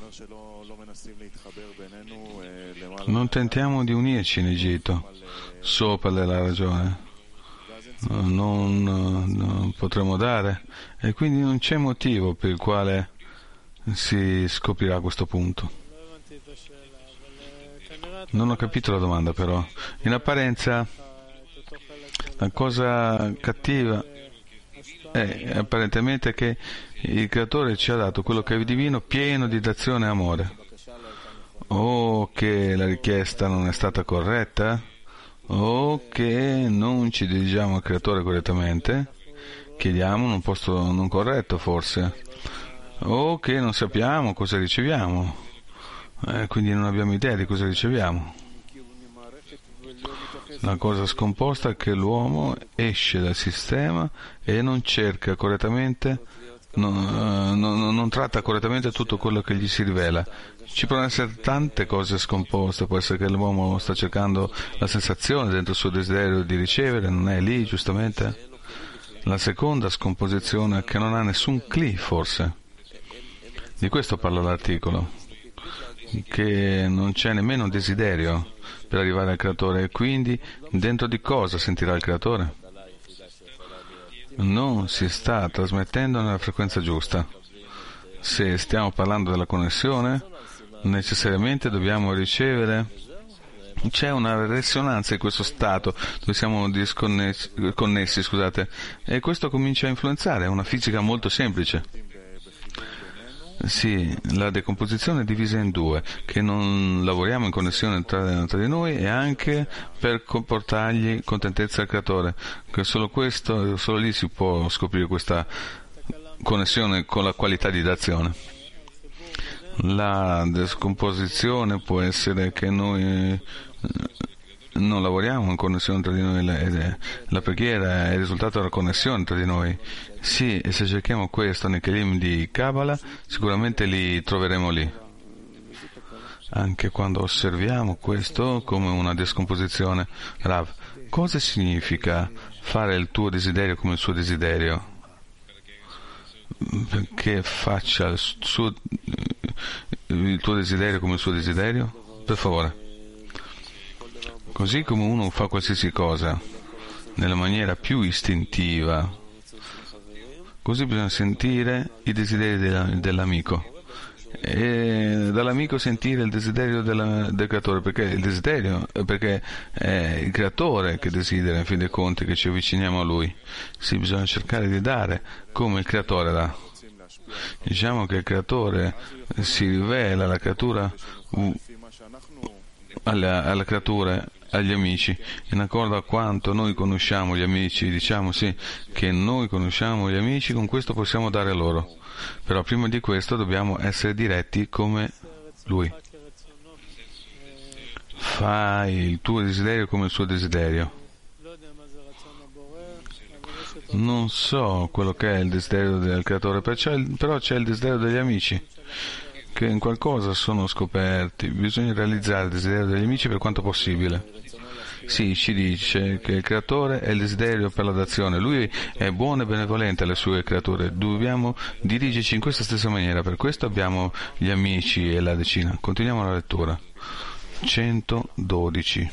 non tentiamo di unirci in Egitto, sopra della ragione. Non, non potremo dare, e quindi non c'è motivo per il quale si scoprirà questo punto. Non ho capito la domanda, però. In apparenza, la cosa cattiva è apparentemente che il Creatore ci ha dato quello che è divino, pieno di dazione e amore. O che la richiesta non è stata corretta, o che non ci dirigiamo al Creatore correttamente, chiediamo in un posto non corretto forse, o che non sappiamo cosa riceviamo, eh, quindi non abbiamo idea di cosa riceviamo. La cosa scomposta è che l'uomo esce dal sistema e non cerca correttamente, non, non, non tratta correttamente tutto quello che gli si rivela. Ci possono essere tante cose scomposte, può essere che l'uomo sta cercando la sensazione dentro il suo desiderio di ricevere, non è lì giustamente. La seconda scomposizione è che non ha nessun cli, forse. Di questo parla l'articolo, che non c'è nemmeno un desiderio per arrivare al Creatore, e quindi dentro di cosa sentirà il Creatore? Non si sta trasmettendo nella frequenza giusta. Se stiamo parlando della connessione, necessariamente dobbiamo ricevere, c'è una risonanza in questo stato dove siamo disconnessi, connessi, scusate, e questo comincia a influenzare, è una fisica molto semplice. Sì, la decomposizione è divisa in due, che non lavoriamo in connessione tra, tra di noi, e anche per comportargli contentezza al Creatore, che solo questo, solo lì si può scoprire questa connessione con la qualità di dazione. La descomposizione può essere che noi non lavoriamo in connessione tra di noi, la, la preghiera è il risultato della connessione tra di noi. Sì, e se cerchiamo questo nei Kelim di Kabbalah, sicuramente li troveremo lì. Anche quando osserviamo questo come una descomposizione. Rav, cosa significa fare il tuo desiderio come il suo desiderio? Perché faccia il, suo, il tuo desiderio come il suo desiderio? Per favore. Così come uno fa qualsiasi cosa nella maniera più istintiva, così bisogna sentire i desideri della, dell'amico, e dall'amico sentire il desiderio della, del Creatore, perché il desiderio perché è il Creatore che desidera, in fin dei conti, che ci avviciniamo a Lui. Sì, bisogna cercare di dare come il Creatore dà. Diciamo che il Creatore si rivela alla creatura, alla, alla creatura, agli amici, in accordo a quanto noi conosciamo gli amici. Diciamo sì che noi conosciamo gli amici, con questo possiamo dare loro, però prima di questo dobbiamo essere diretti come Lui. Fai il tuo desiderio come il suo desiderio. non so quello che è il desiderio del creatore, però c'è il desiderio degli amici, che in qualcosa sono scoperti. Bisogna realizzare il desiderio degli amici per quanto possibile. Sì, ci dice che il creatore è il desiderio per la dazione, lui è buono e benevolente alle sue creature, dobbiamo dirigerci in questa stessa maniera, per questo abbiamo gli amici e la decina. Continuiamo la lettura. centododici.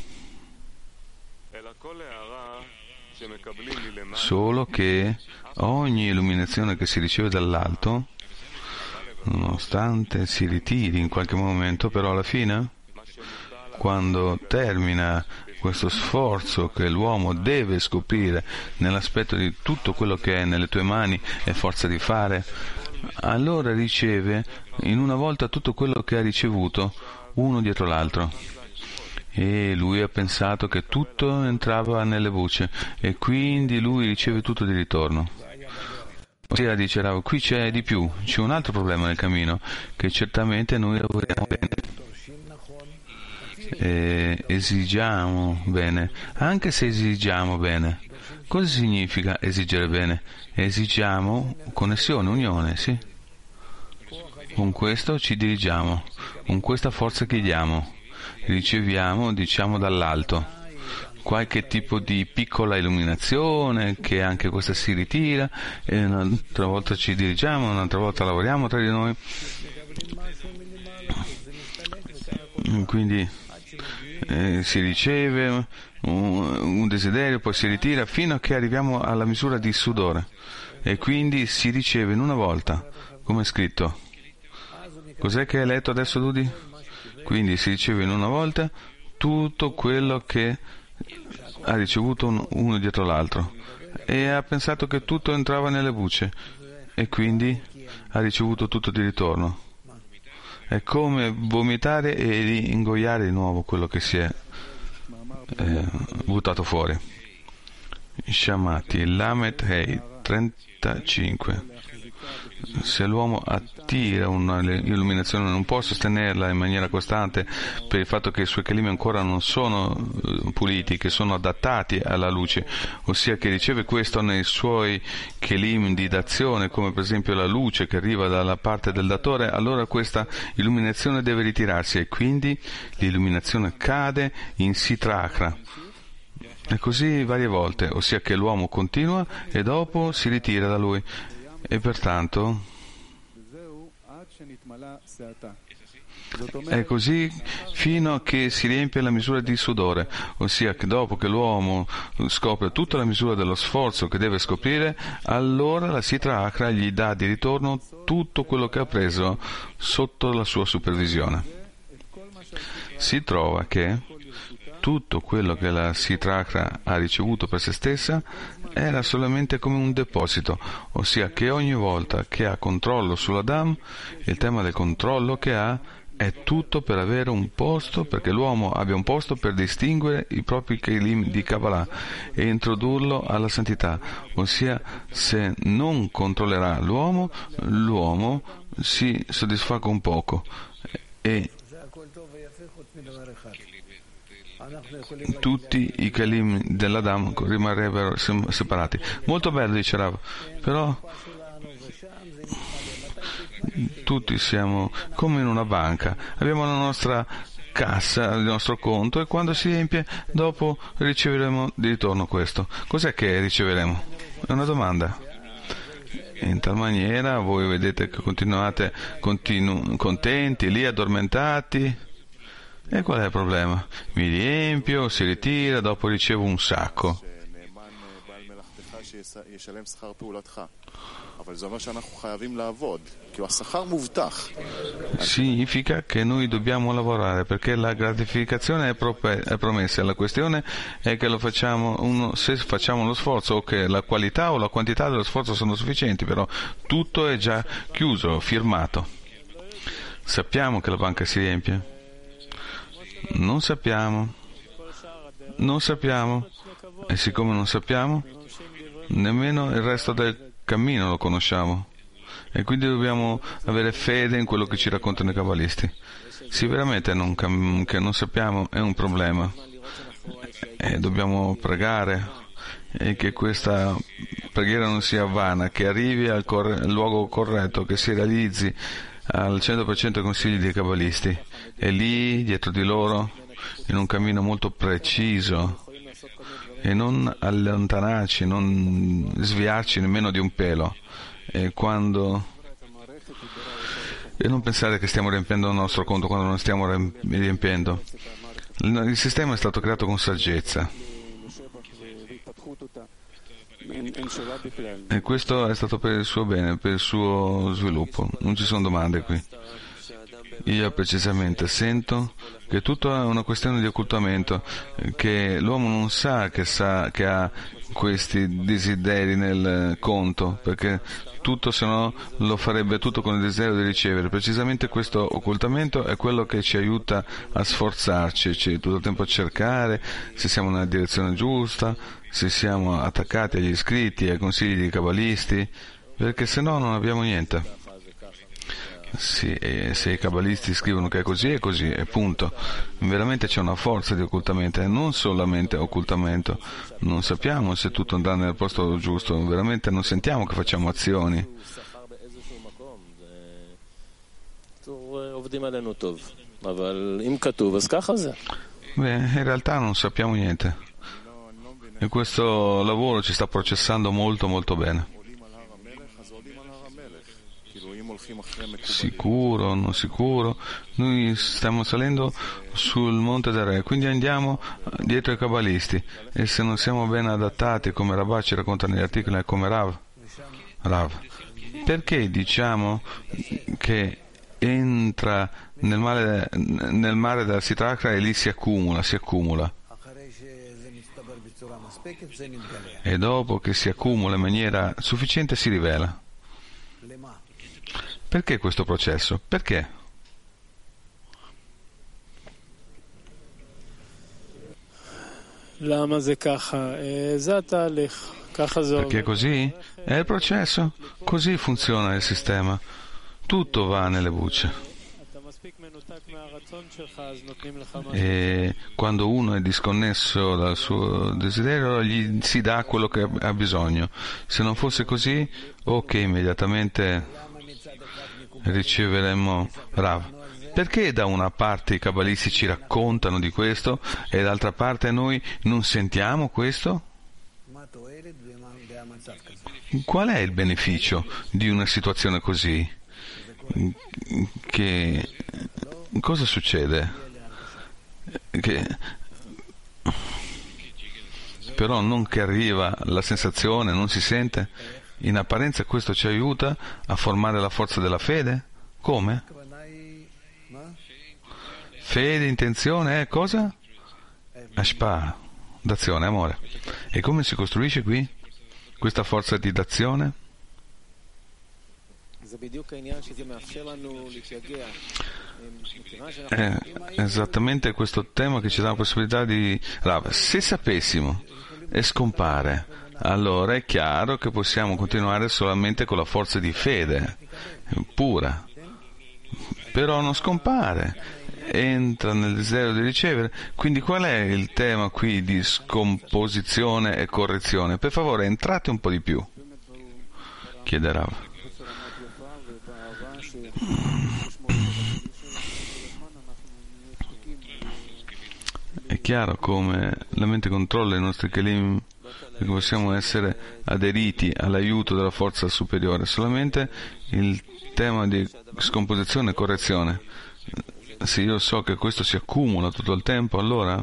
Solo che ogni illuminazione che si riceve dall'alto, nonostante si ritiri in qualche momento, però alla fine, quando termina questo sforzo che l'uomo deve scoprire nell'aspetto di tutto quello che è nelle tue mani e forza di fare, allora riceve in una volta tutto quello che ha ricevuto uno dietro l'altro. E lui ha pensato che tutto entrava nelle bucce e quindi lui riceve tutto di ritorno. Ossia, dice Rav, qui c'è di più, c'è un altro problema nel cammino, che certamente noi lavoriamo bene, e esigiamo bene. Anche se esigiamo bene, cosa significa esigere bene? Esigiamo connessione, unione, sì. Con questo ci dirigiamo, con questa forza chiediamo, riceviamo, diciamo, dall'alto qualche tipo di piccola illuminazione, che anche questa si ritira, e un'altra volta ci dirigiamo, un'altra volta lavoriamo tra di noi. Quindi eh, si riceve un, un desiderio, poi si ritira fino a che arriviamo alla misura di sudore, e quindi si riceve in una volta, come è scritto. Cos'è che hai letto adesso, Dudi? Quindi si riceve in una volta tutto quello che ha ricevuto uno dietro l'altro, e ha pensato che tutto entrava nelle bucce e quindi ha ricevuto tutto di ritorno. È come vomitare e ingoiare di nuovo quello che si è eh, buttato fuori. Shamati, Lamet Hei, trentacinque. Se l'uomo attira un'illuminazione, non può sostenerla in maniera costante per il fatto che i suoi kelim ancora non sono puliti, che sono adattati alla luce, ossia che riceve questo nei suoi kelim di dazione, come per esempio la luce che arriva dalla parte del datore, allora questa illuminazione deve ritirarsi e quindi l'illuminazione cade in Sitrachra. E così varie volte, ossia che l'uomo continua e dopo si ritira da lui. E pertanto è così fino a che si riempie la misura di sudore, ossia che dopo che l'uomo scopre tutta la misura dello sforzo che deve scoprire, allora la Sitra Achra gli dà di ritorno tutto quello che ha preso sotto la sua supervisione. Si trova che tutto quello che la Sitra Achra ha ricevuto per se stessa era solamente come un deposito, ossia che ogni volta che ha controllo sull'Adam, il tema del controllo che ha è tutto per avere un posto, perché l'uomo abbia un posto per distinguere i propri kelim di Kabbalah e introdurlo alla santità, ossia se non controllerà l'uomo, l'uomo si soddisfa con poco e tutti i kelim dell'Adam rimarrebbero separati. Molto bello, dice Rav, però tutti siamo come in una banca, abbiamo la nostra cassa, il nostro conto, e quando si riempie dopo riceveremo di ritorno questo. Cos'è che riceveremo? È una domanda. In tal maniera voi vedete che continuate continu- contenti, lì addormentati. E qual è il problema? Mi riempio, si ritira, dopo ricevo un sacco. Significa che noi dobbiamo lavorare perché la gratificazione è, pro- è promessa. La questione è che lo facciamo uno, se facciamo lo sforzo, o che la qualità o la quantità dello sforzo sono sufficienti, però tutto è già chiuso, firmato. Sappiamo che la banca si riempie? Non sappiamo, non sappiamo, e siccome non sappiamo, nemmeno il resto del cammino lo conosciamo, e quindi dobbiamo avere fede in quello che ci raccontano i cabalisti. Sì, veramente non, che non sappiamo è un problema, e dobbiamo pregare e che questa preghiera non sia vana, che arrivi al, corre- al luogo corretto, che si realizzi al cento per cento i consigli dei cabalisti, e lì, dietro di loro, in un cammino molto preciso, e non allontanarci, non sviarci nemmeno di un pelo, e quando e non pensare che stiamo riempiendo il nostro conto quando non stiamo riempiendo. Il sistema è stato creato con saggezza e questo è stato per il suo bene, per il suo sviluppo. Non ci sono domande qui. Io precisamente sento che tutto è una questione di occultamento, che l'uomo non sa che, sa che ha questi desideri nel conto, perché tutto, se no, lo farebbe tutto con il desiderio di ricevere. Precisamente questo occultamento è quello che ci aiuta a sforzarci, ci, tutto il tempo a cercare se siamo nella direzione giusta, se siamo attaccati agli scritti, ai consigli dei cabalisti, perché se no non abbiamo niente. Sì, e se i cabalisti scrivono che è così, è così, e punto. Veramente c'è una forza di occultamento, e non solamente occultamento. Non sappiamo se tutto andrà nel posto giusto, veramente non sentiamo che facciamo azioni. Beh, in realtà non sappiamo niente. E questo lavoro ci sta processando molto molto bene. Sicuro, non sicuro, noi stiamo salendo sul monte del re, quindi andiamo dietro i cabalisti, e se non siamo ben adattati, come Rabbah ci racconta negli articoli, come Rav, Rav, perché diciamo che entra nel mare, nel mare della Sitrakra e lì si accumula, si accumula, e dopo che si accumula in maniera sufficiente si rivela? Perché questo processo? Perché? Perché così? È il processo? Così funziona il sistema. Tutto va nelle bucce. E quando uno è disconnesso dal suo desiderio, gli si dà quello che ha bisogno. Se non fosse così, ok, immediatamente riceveremo Rav. Perché da una parte i cabalisti ci raccontano di questo e dall'altra parte noi non sentiamo questo? Qual è il beneficio di una situazione così? Che cosa succede? Che però non che arriva la sensazione, non si sente? In apparenza questo ci aiuta a formare la forza della fede? Come? Fede, intenzione, eh, cosa? Ashpa, d'azione, amore. E come si costruisce qui questa forza di d'azione? È esattamente questo tema che ci dà la possibilità di... Se sapessimo e scompare, allora è chiaro che possiamo continuare solamente con la forza di fede pura, però non scompare, entra nel desiderio di ricevere. Quindi qual è il tema qui di scomposizione e correzione? Per favore, entrate un po' di più, chiede Rav. È chiaro come la mente controlla i nostri kelim, che possiamo essere aderiti all'aiuto della forza superiore. Solamente il tema di scomposizione e correzione. Se io so che questo si accumula tutto il tempo, allora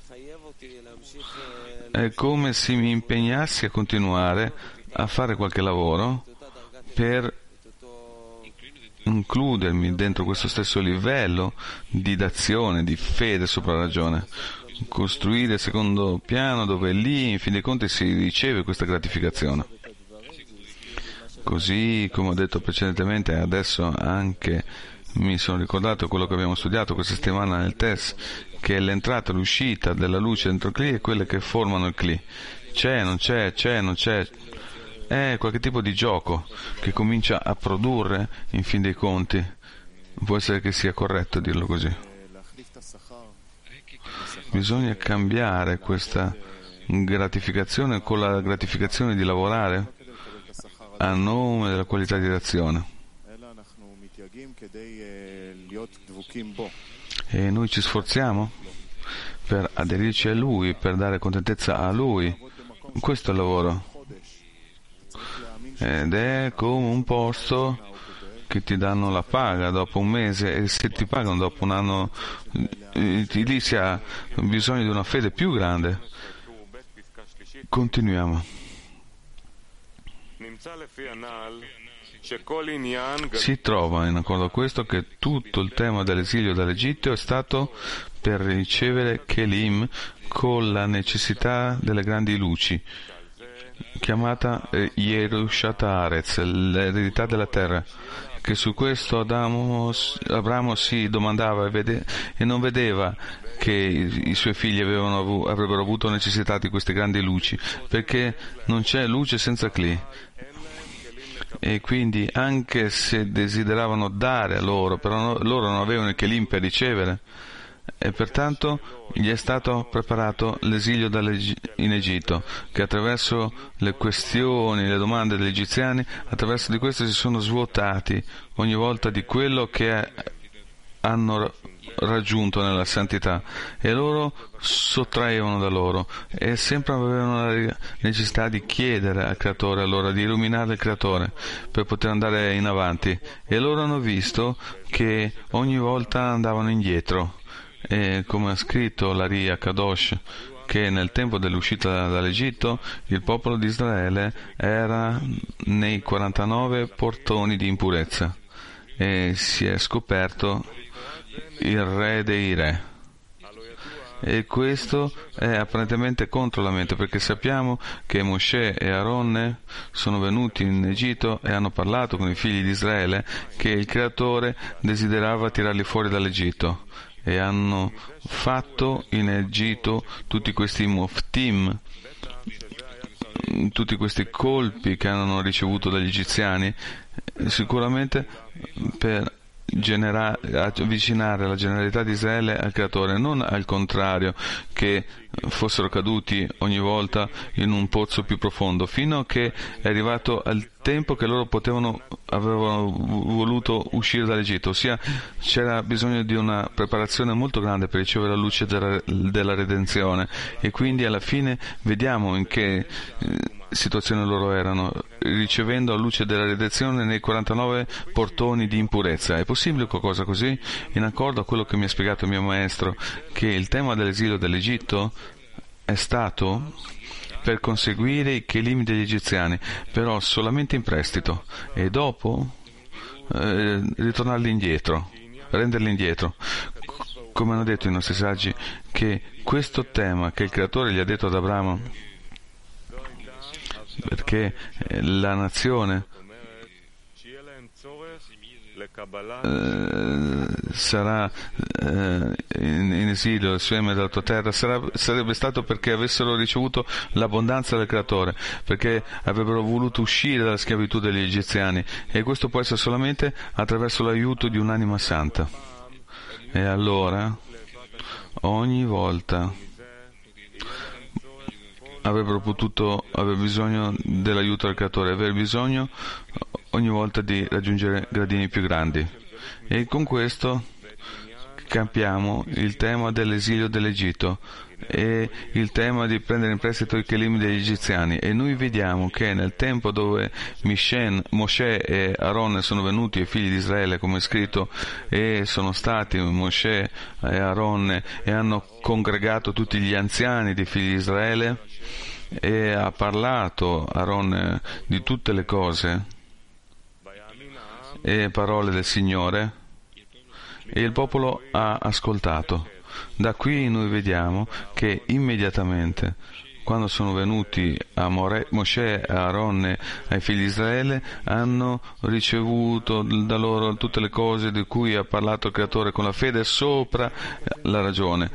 è come se mi impegnassi a continuare a fare qualche lavoro per includermi dentro questo stesso livello di d'azione, di fede sopra ragione, costruire il secondo piano dove lì in fin dei conti si riceve questa gratificazione. Così come ho detto precedentemente, adesso anche mi sono ricordato quello che abbiamo studiato questa settimana nel test, che l'entrata e l'uscita della luce dentro il Kli è quelle che formano il Kli. C'è, non c'è, c'è, non c'è. È qualche tipo di gioco che comincia a produrre in fin dei conti. Può essere che sia corretto dirlo così. Bisogna cambiare questa gratificazione, con la gratificazione di lavorare a nome della qualità di azione. E noi ci sforziamo per aderirci a Lui, per dare contentezza a Lui. Questo è il lavoro. Ed è come un posto che ti danno la paga dopo un mese, e se ti pagano dopo un anno, lì si ha bisogno di una fede più grande. Continuiamo. Si trova in accordo a questo che tutto il tema dell'esilio dall'Egitto è stato per ricevere Kelim con la necessità delle grandi luci, chiamata Yerushat Haaretz, l'eredità della terra, che su questo Adamo, Abramo si domandava e, vede, e non vedeva che i, i suoi figli avevano, avrebbero avuto necessità di queste grandi luci, perché non c'è luce senza Kli. E quindi anche se desideravano dare a loro, però no, loro non avevano il Kelim per ricevere, e pertanto gli è stato preparato l'esilio in Egitto, che attraverso le questioni, le domande degli egiziani, attraverso di questo si sono svuotati ogni volta di quello che hanno raggiunto nella santità, e loro sottraevano da loro e sempre avevano la necessità di chiedere al Creatore, allora di illuminare il Creatore per poter andare in avanti, e loro hanno visto che ogni volta andavano indietro. E come ha scritto l'Aria Kadosh, che nel tempo dell'uscita dall'Egitto il popolo di Israele era nei quarantanove portoni di impurezza, e si è scoperto il re dei re. E questo è apparentemente contro la mente, perché sappiamo che Mosè e Aaron sono venuti in Egitto e hanno parlato con i figli di Israele che il Creatore desiderava tirarli fuori dall'Egitto, e hanno fatto in Egitto tutti questi moftim, tutti questi colpi che hanno ricevuto dagli egiziani, sicuramente per genera- avvicinare la generalità di Israele al Creatore, non al contrario, che fossero caduti ogni volta in un pozzo più profondo, fino a che è arrivato al tempo che loro potevano, avevano voluto uscire dall'Egitto, ossia c'era bisogno di una preparazione molto grande per ricevere la luce della, della redenzione, e quindi alla fine vediamo in che eh, situazione loro erano, ricevendo la luce della redenzione nei quarantanove portoni di impurezza. È possibile qualcosa così? In accordo a quello che mi ha spiegato il mio maestro, che il tema dell'esilio dall'Egitto è stato per conseguire i Kelim degli egiziani, però solamente in prestito, e dopo eh, ritornarli indietro, renderli indietro. Come hanno detto i nostri saggi, che questo tema che il Creatore gli ha detto ad Abramo, perché la nazione eh, sarà eh, in, in esilio, il seme della tua terra, sarà, sarebbe stato perché avessero ricevuto l'abbondanza del Creatore, perché avrebbero voluto uscire dalla schiavitù degli egiziani, e questo può essere solamente attraverso l'aiuto di un'anima santa. E allora ogni volta avrebbero potuto avere bisogno dell'aiuto del Creatore, avere bisogno ogni volta di raggiungere gradini più grandi. E con questo capiamo il tema dell'esilio dell'Egitto e il tema di prendere in prestito i Kelim degli egiziani, e noi vediamo che nel tempo dove Mishen, Mosè e Aaron sono venuti ai figli di Israele, come è scritto, e sono stati Mosè e Aaron e hanno congregato tutti gli anziani dei figli di Israele, e ha parlato Aaron di tutte le cose e parole del Signore, e il popolo ha ascoltato. Da qui noi vediamo che immediatamente, quando sono venuti a More, Mosè e Aaron ai figli di Israele, hanno ricevuto da loro tutte le cose di cui ha parlato il Creatore con la fede sopra la ragione.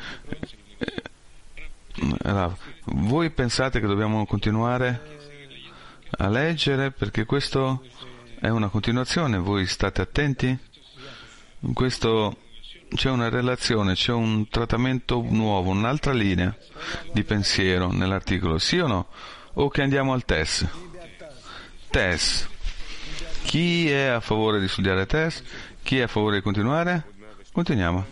Allora, voi pensate che dobbiamo continuare a leggere, perché questo è una continuazione, voi state attenti? Questo c'è una relazione, c'è un trattamento nuovo, un'altra linea di pensiero nell'articolo, sì o no? O che andiamo al test? Test. Chi è a favore di studiare test? Chi è a favore di continuare? Continuiamo.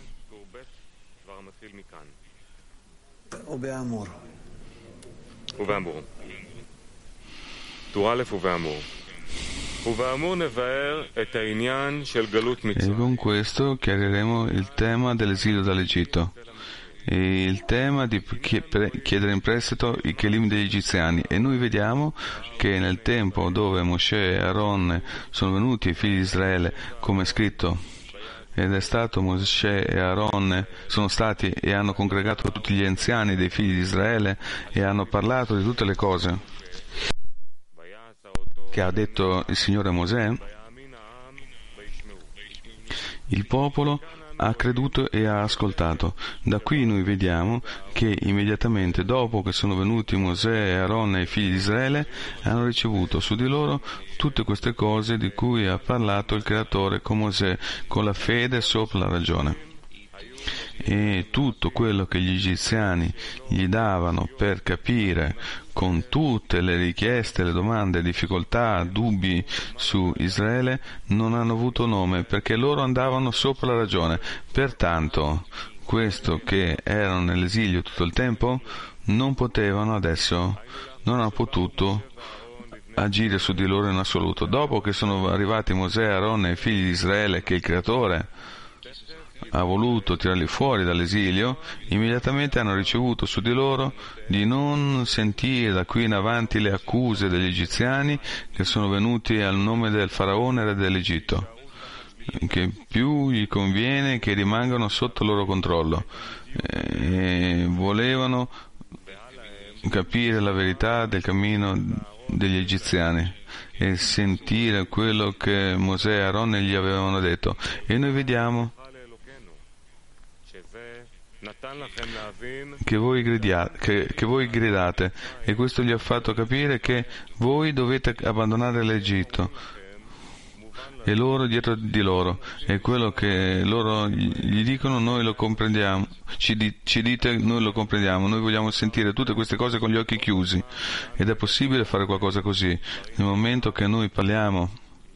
ובאמור. ובאמור. טור א' ובאמור. ובאמור נבהר את העניין של גלות E מצרים. con questo chiariremo il tema dell'esilio dall'Egitto, e il tema di chiedere in prestito i chelim degli egiziani. E noi vediamo che nel tempo dove Mosè e Aaron sono venuti ai figli di Israele, come è scritto, ed è stato Mosè e Aaron sono stati e hanno congregato tutti gli anziani dei figli di Israele e hanno parlato di tutte le cose che ha detto il Signore a Mosè. Il popolo ha creduto e ha ascoltato. Da qui noi vediamo che immediatamente dopo che sono venuti Mosè e Aaron e i figli di Israele, hanno ricevuto su di loro tutte queste cose di cui ha parlato il Creatore con Mosè, con la fede sopra la ragione. E tutto quello che gli egiziani gli davano per capire, con tutte le richieste, le domande, difficoltà, dubbi su Israele, non hanno avuto nome, perché loro andavano sopra la ragione. Pertanto, questo che erano nell'esilio tutto il tempo, non potevano adesso, non hanno potuto agire su di loro in assoluto. Dopo che sono arrivati Mosè, Aaron e i figli di Israele, che il Creatore ha voluto tirarli fuori dall'esilio, immediatamente hanno ricevuto su di loro di non sentire da qui in avanti le accuse degli egiziani che sono venuti al nome del faraone re dell'Egitto, che più gli conviene che rimangano sotto il loro controllo, e volevano capire la verità del cammino degli egiziani e sentire quello che Mosè e Aaron gli avevano detto. E noi vediamo Che voi, gridia, che, che voi gridate, e questo gli ha fatto capire che voi dovete abbandonare l'Egitto e loro dietro di loro, e quello che loro gli dicono noi lo comprendiamo, ci, di, ci dite noi lo comprendiamo, noi vogliamo sentire tutte queste cose con gli occhi chiusi, ed è possibile fare qualcosa così. Nel momento che noi parliamo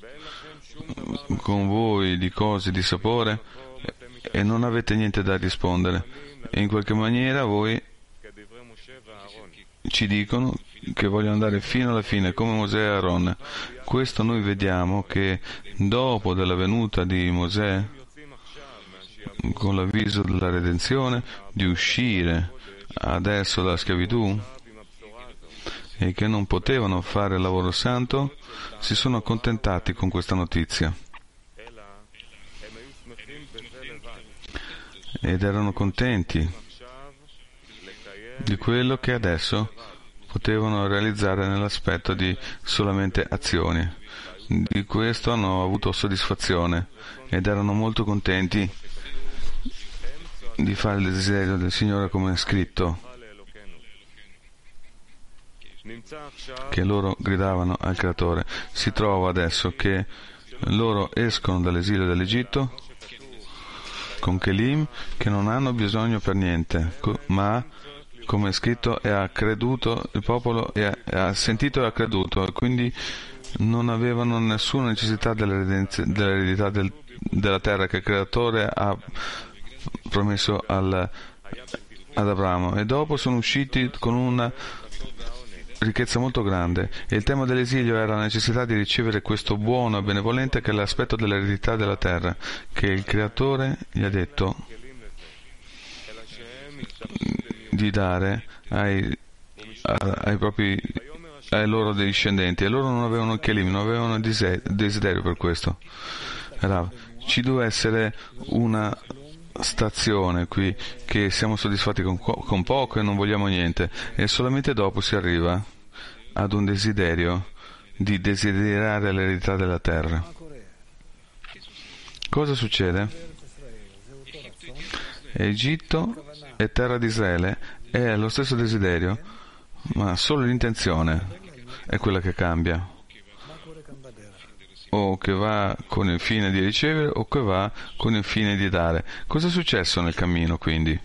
con voi di cose di sapore e non avete niente da rispondere, e in qualche maniera voi ci dicono che vogliono andare fino alla fine come Mosè e Aaron. Questo noi vediamo che dopo della venuta di Mosè, con l'avviso della redenzione, di uscire adesso dalla schiavitù, e che non potevano fare il lavoro santo, si sono accontentati con questa notizia ed erano contenti di quello che adesso potevano realizzare nell'aspetto di solamente azioni. Di questo hanno avuto soddisfazione ed erano molto contenti di fare il desiderio del Signore, come è scritto, che loro gridavano al Creatore. Si trova adesso che loro escono dall'esilio dell'Egitto con Kelim che non hanno bisogno per niente, ma come è scritto e ha creduto il popolo e ha, ha sentito e ha creduto, e quindi non avevano nessuna necessità dell'eredità del, della terra che il Creatore ha promesso al, ad Abramo, e dopo sono usciti con una ricchezza molto grande, e il tema dell'esilio era la necessità di ricevere questo buono e benevolente che è l'aspetto dell'eredità della terra, che il Creatore gli ha detto di dare ai, ai propri ai loro discendenti, e loro non avevano Kelim, non avevano desiderio per questo. Rav, ci deve essere una stazione qui che siamo soddisfatti con, con poco e non vogliamo niente, e solamente dopo si arriva ad un desiderio di desiderare l'eredità della terra. Cosa succede? Egitto e terra di Israele è lo stesso desiderio, ma solo l'intenzione è quella che cambia. o che va con il fine di ricevere o che va con il fine di dare. Cosa è successo nel cammino quindi?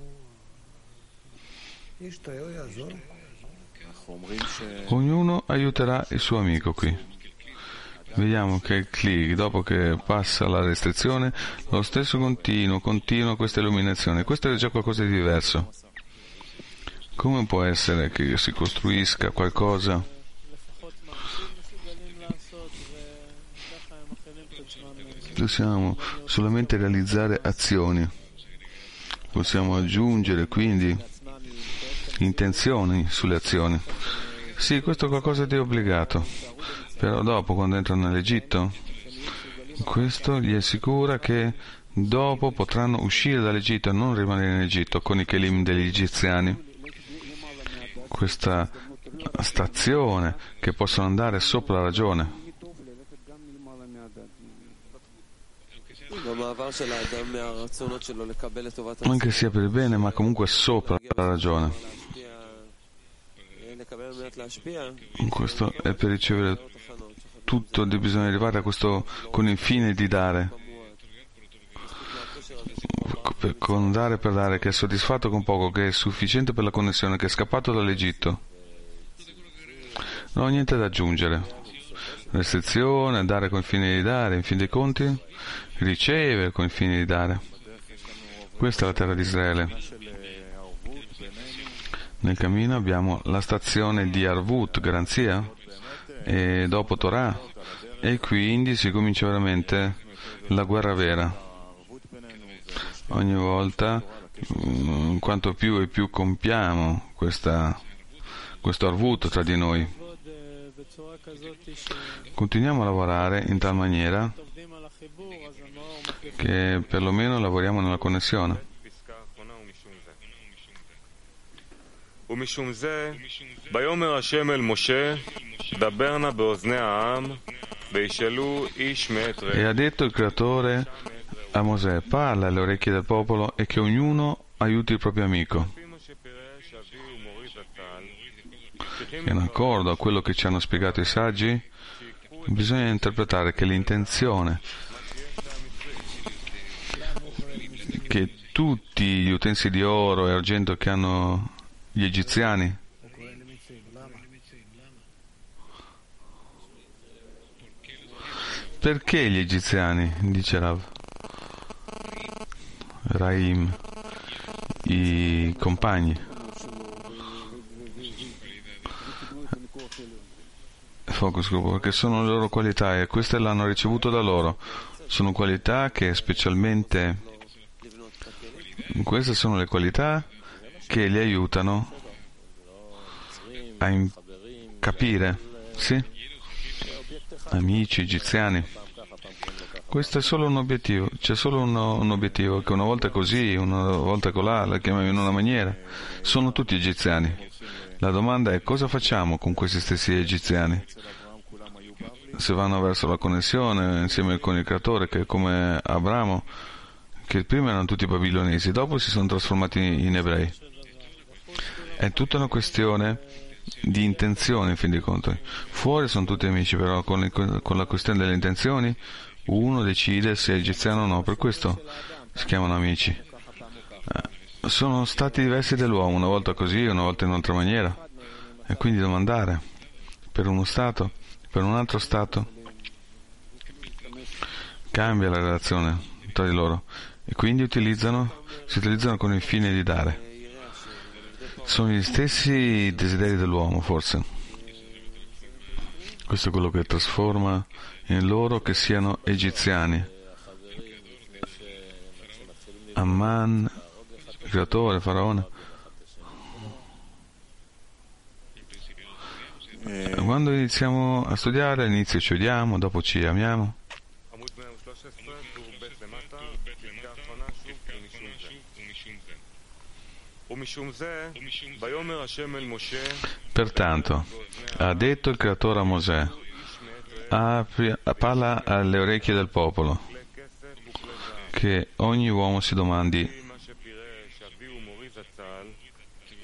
Ognuno aiuterà il suo amico qui. Vediamo che il click, dopo che passa la restrizione, lo stesso continuo, continua questa illuminazione. Questo è già qualcosa di diverso. Come può essere che si costruisca qualcosa? Possiamo solamente realizzare azioni. Possiamo aggiungere quindi intenzioni sulle azioni. Sì, questo è qualcosa di obbligato. Però dopo, quando entrano nell'Egitto, questo gli assicura che dopo potranno uscire dall'Egitto e non rimanere in Egitto con i kelim degli egiziani. Questa stazione che possono andare sopra la ragione. Anche sia per il bene, ma comunque sopra la ragione. Questo è per ricevere tutto, bisogna arrivare a questo con il fine di dare, per, con dare per dare, che è soddisfatto con poco, che è sufficiente per la connessione, che è scappato dall'Egitto. Non ho niente da aggiungere. Restrizione, dare con il fine di dare, in fin dei conti, ricevere con il fine di dare. Questa è la terra di Israele. Nel cammino abbiamo la stazione di Arvut, garanzia, e dopo Torah, e quindi si comincia veramente la guerra vera. Ogni volta, quanto più e più compiamo questa, questo Arvut tra di noi, continuiamo a lavorare in tal maniera che perlomeno lavoriamo nella connessione. ומשום זה, ביאמר השם אל משה, דבר נא באוזני העם, וישאלו איש מאת רעהו. E ha detto il creatore a Mosè: parla alle orecchie del popolo e che ognuno aiuti il proprio amico. In accordo a quello che ci hanno spiegato i saggi, bisogna interpretare che l'intenzione che tutti gli utensili di oro e argento che hanno gli egiziani, perché gli egiziani? Dice Rav Raim, i compagni. Focus Group, perché sono le loro qualità e queste l'hanno ricevuto da loro. Sono qualità che specialmente, queste sono le qualità che li aiutano a in- capire, sì, amici egiziani. Questo è solo un obiettivo, c'è solo uno, un obiettivo, che una volta così, una volta colà, la chiamiamo in una maniera, sono tutti egiziani. La domanda è: cosa facciamo con questi stessi egiziani? Se vanno verso la connessione insieme con il creatore, che è come Abramo, che prima erano tutti babilonesi, dopo si sono trasformati in ebrei. È tutta una questione di intenzione, in fin dei conti. Fuori sono tutti amici, però con, il, con la questione delle intenzioni uno decide se è egiziano o no, per questo si chiamano amici. Eh, sono stati diversi dell'uomo, una volta così, una volta in un'altra maniera, e quindi domandare per uno stato, per un altro stato, cambia la relazione tra di loro, e quindi utilizzano, si utilizzano con il fine di dare. Sono gli stessi desideri dell'uomo, forse. Questo è quello che trasforma in loro che siano egiziani. Amman, il creatore, Faraone. Quando iniziamo a studiare, all'inizio ci odiamo, dopo ci amiamo. Pertanto, ha detto il creatore a Mosè: apri, parla alle orecchie del popolo, che ogni uomo si domandi: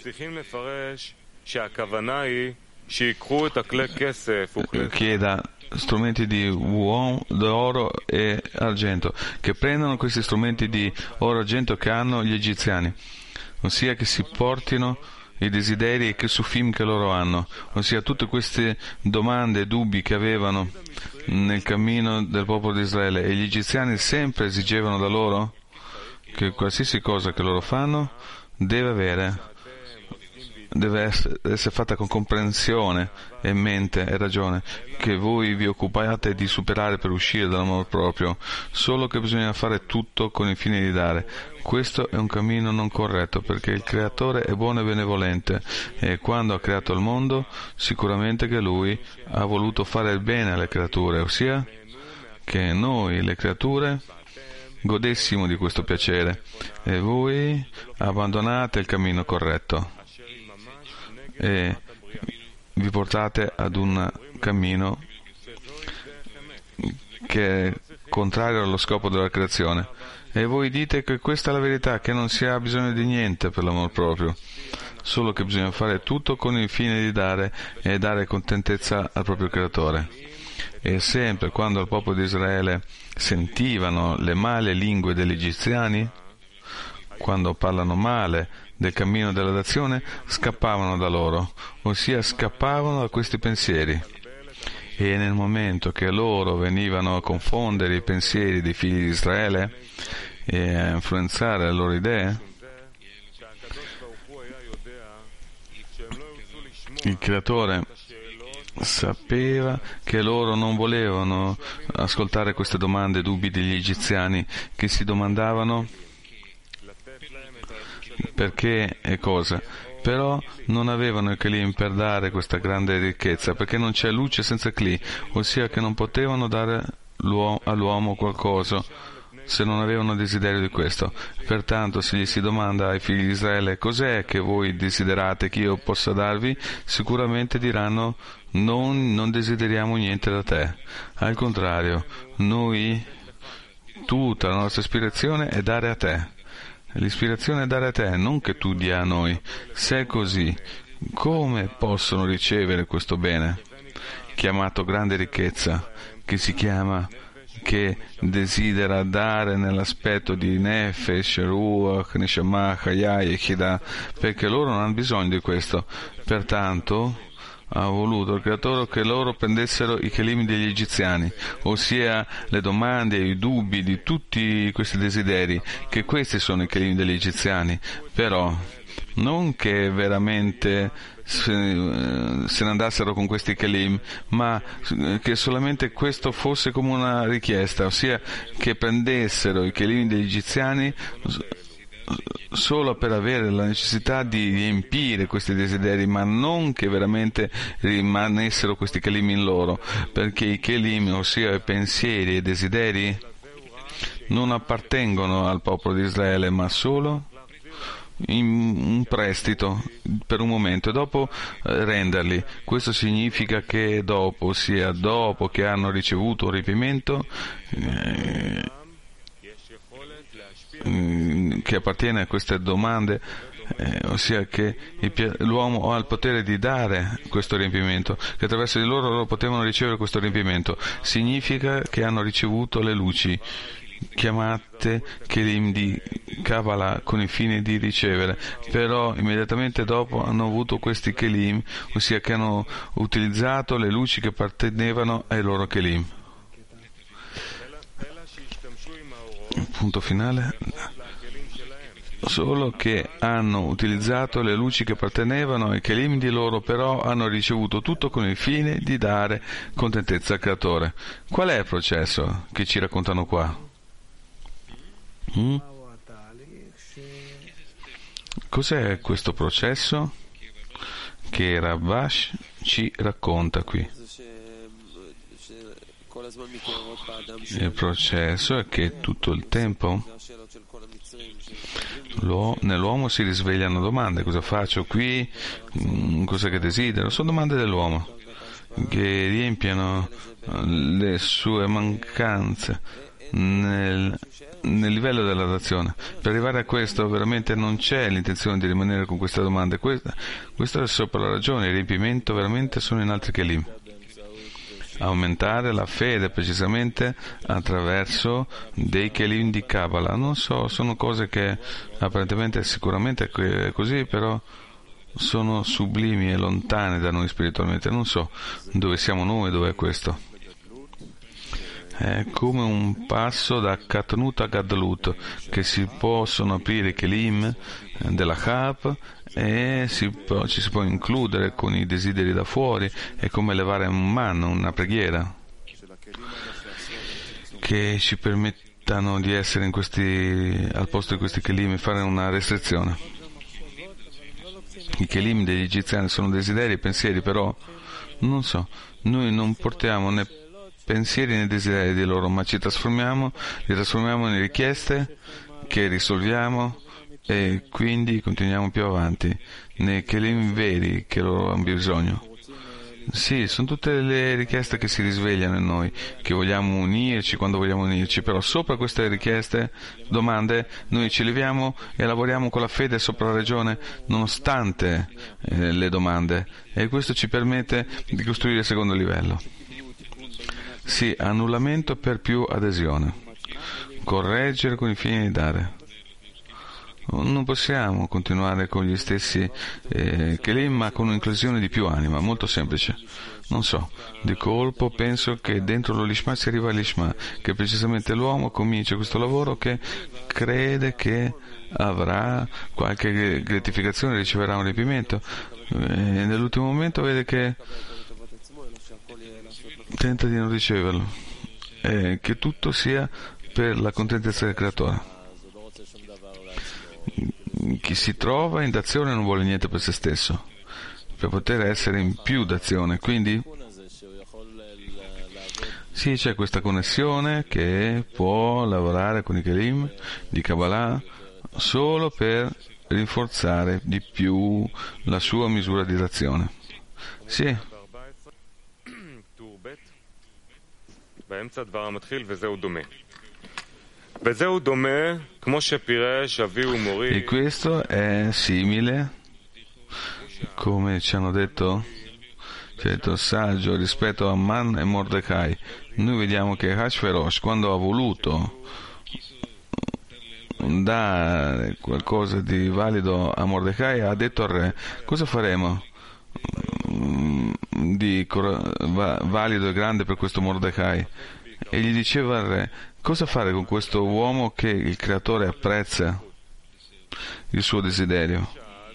chieda strumenti di uomo, d'oro e argento, che prendono questi strumenti di oro e argento che hanno gli egiziani, ossia che si portino i desideri e che sufim che loro hanno, ossia tutte queste domande e dubbi che avevano nel cammino del popolo di Israele, e gli egiziani sempre esigevano da loro che qualsiasi cosa che loro fanno deve avere deve essere, essere fatta con comprensione e mente e ragione, che voi vi occupate di superare per uscire dall'amor proprio, solo che bisogna fare tutto con il fine di dare. Questo è un cammino non corretto, perché il Creatore è buono e benevolente, e quando ha creato il mondo sicuramente che Lui ha voluto fare il bene alle creature, ossia che noi, le creature, godessimo di questo piacere, e voi abbandonate il cammino corretto e vi portate ad un cammino che è contrario allo scopo della creazione, e voi dite che questa è la verità, che non si ha bisogno di niente per l'amor proprio, solo che bisogna fare tutto con il fine di dare e dare contentezza al proprio creatore. E sempre quando il popolo di Israele sentivano le male lingue degli egiziani, quando parlano male del cammino della dazione, scappavano da loro, ossia scappavano da questi pensieri. E nel momento che loro venivano a confondere i pensieri dei figli di Israele e a influenzare le loro idee, il Creatore sapeva che loro non volevano ascoltare queste domande e dubbi degli egiziani, che si domandavano perché e cosa, però non avevano il Kelim per dare questa grande ricchezza, perché non c'è luce senza Kli, ossia che non potevano dare all'uomo qualcosa se non avevano desiderio di questo. Pertanto se gli si domanda ai figli di Israele cos'è che voi desiderate che io possa darvi, sicuramente diranno non, non desideriamo niente da te, al contrario, noi, tutta la nostra ispirazione è dare a te. L'ispirazione è dare a te, non che tu dia a noi. Se è così, come possono ricevere questo bene, chiamato grande ricchezza, che si chiama, che desidera dare nell'aspetto di Nefesh, Ruach, Neshama, Chaya e Chida, perché loro non hanno bisogno di questo. Pertanto ha voluto il Creatore che loro prendessero i Kelim degli egiziani, ossia le domande e i dubbi di tutti questi desideri, che questi sono i Kelim degli egiziani, però non che veramente se, se ne andassero con questi Kelim, ma che solamente questo fosse come una richiesta, ossia che prendessero i Kelim degli egiziani solo per avere la necessità di riempire questi desideri, ma non che veramente rimanessero questi Kelim in loro, perché i Kelim, ossia i pensieri e i desideri, non appartengono al popolo di Israele, ma solo in un prestito per un momento e dopo eh, renderli. Questo significa che dopo, ossia dopo che hanno ricevuto un riempimento eh, che appartiene a queste domande, eh, ossia che il, l'uomo ha il potere di dare questo riempimento, che attraverso di loro loro potevano ricevere questo riempimento, significa che hanno ricevuto le luci chiamate Kelim di Kabbalah con il fine di ricevere, però immediatamente dopo hanno avuto questi Kelim, ossia che hanno utilizzato le luci che appartenevano ai loro Kelim. Punto finale. Solo che hanno utilizzato le luci che appartenevano ai Kelim di loro, però hanno ricevuto tutto con il fine di dare contentezza al Creatore. Qual è il processo che ci raccontano qua? Hmm? Cos'è questo processo che Ravash ci racconta qui? Il processo è che tutto il tempo nell'uomo si risvegliano domande: cosa faccio qui, cosa che desidero. Sono domande dell'uomo che riempiono le sue mancanze nel, nel livello della dazione. Per arrivare a questo veramente non c'è l'intenzione di rimanere con queste domande. Questa, questa è sopra la ragione. Il riempimento veramente sono in altri Kelim. aumentare la fede precisamente attraverso dei kelim di Kabbalah. Non so, sono cose che apparentemente sicuramente è così, però sono sublimi e lontane da noi spiritualmente. Non so dove siamo noi, dove è questo. È come un passo da Katnut a Gadlut, che si possono aprire i kelim della Chap e si può, ci si può includere con i desideri da fuori. È come elevare un manno, una preghiera che ci permettano di essere in questi, al posto di questi kelim e fare una restrizione. I kelim degli egiziani sono desideri e pensieri, però non so, noi non portiamo né pensieri né desideri di loro, ma ci trasformiamo, li trasformiamo in richieste che risolviamo e quindi continuiamo più avanti nei kelim veri che loro hanno bisogno. Sì, sono tutte le richieste che si risvegliano in noi, che vogliamo unirci quando vogliamo unirci, però sopra queste richieste, domande, noi ci leviamo e lavoriamo con la fede sopra la ragione nonostante eh, le domande, e questo ci permette di costruire il secondo livello. Sì, annullamento per più adesione, correggere con il fine di dare. Non possiamo continuare con gli stessi eh, kelim, ma con un'inclusione di più anima, molto semplice. Non so, di colpo penso che dentro l'Olishma si arriva all'Ishma, che precisamente l'uomo comincia questo lavoro che crede che avrà qualche gratificazione, riceverà un riempimento, e nell'ultimo momento vede che tenta di non riceverlo, e che tutto sia per la contentezza del creatore. Chi si trova in d'azione non vuole niente per se stesso, per poter essere in più d'azione, quindi sì, c'è questa connessione che può lavorare con i kelim di Kabbalah solo per rinforzare di più la sua misura di d'azione. Sì. E questo è simile, come ci hanno detto, ci ha detto saggio rispetto a Amman e Mordecai. Noi vediamo che Hashverosh, quando ha voluto dare qualcosa di valido a Mordecai, ha detto al re: cosa faremo di valido e grande per questo Mordecai? E gli diceva al re: cosa fare con questo uomo che il creatore apprezza il suo desiderio?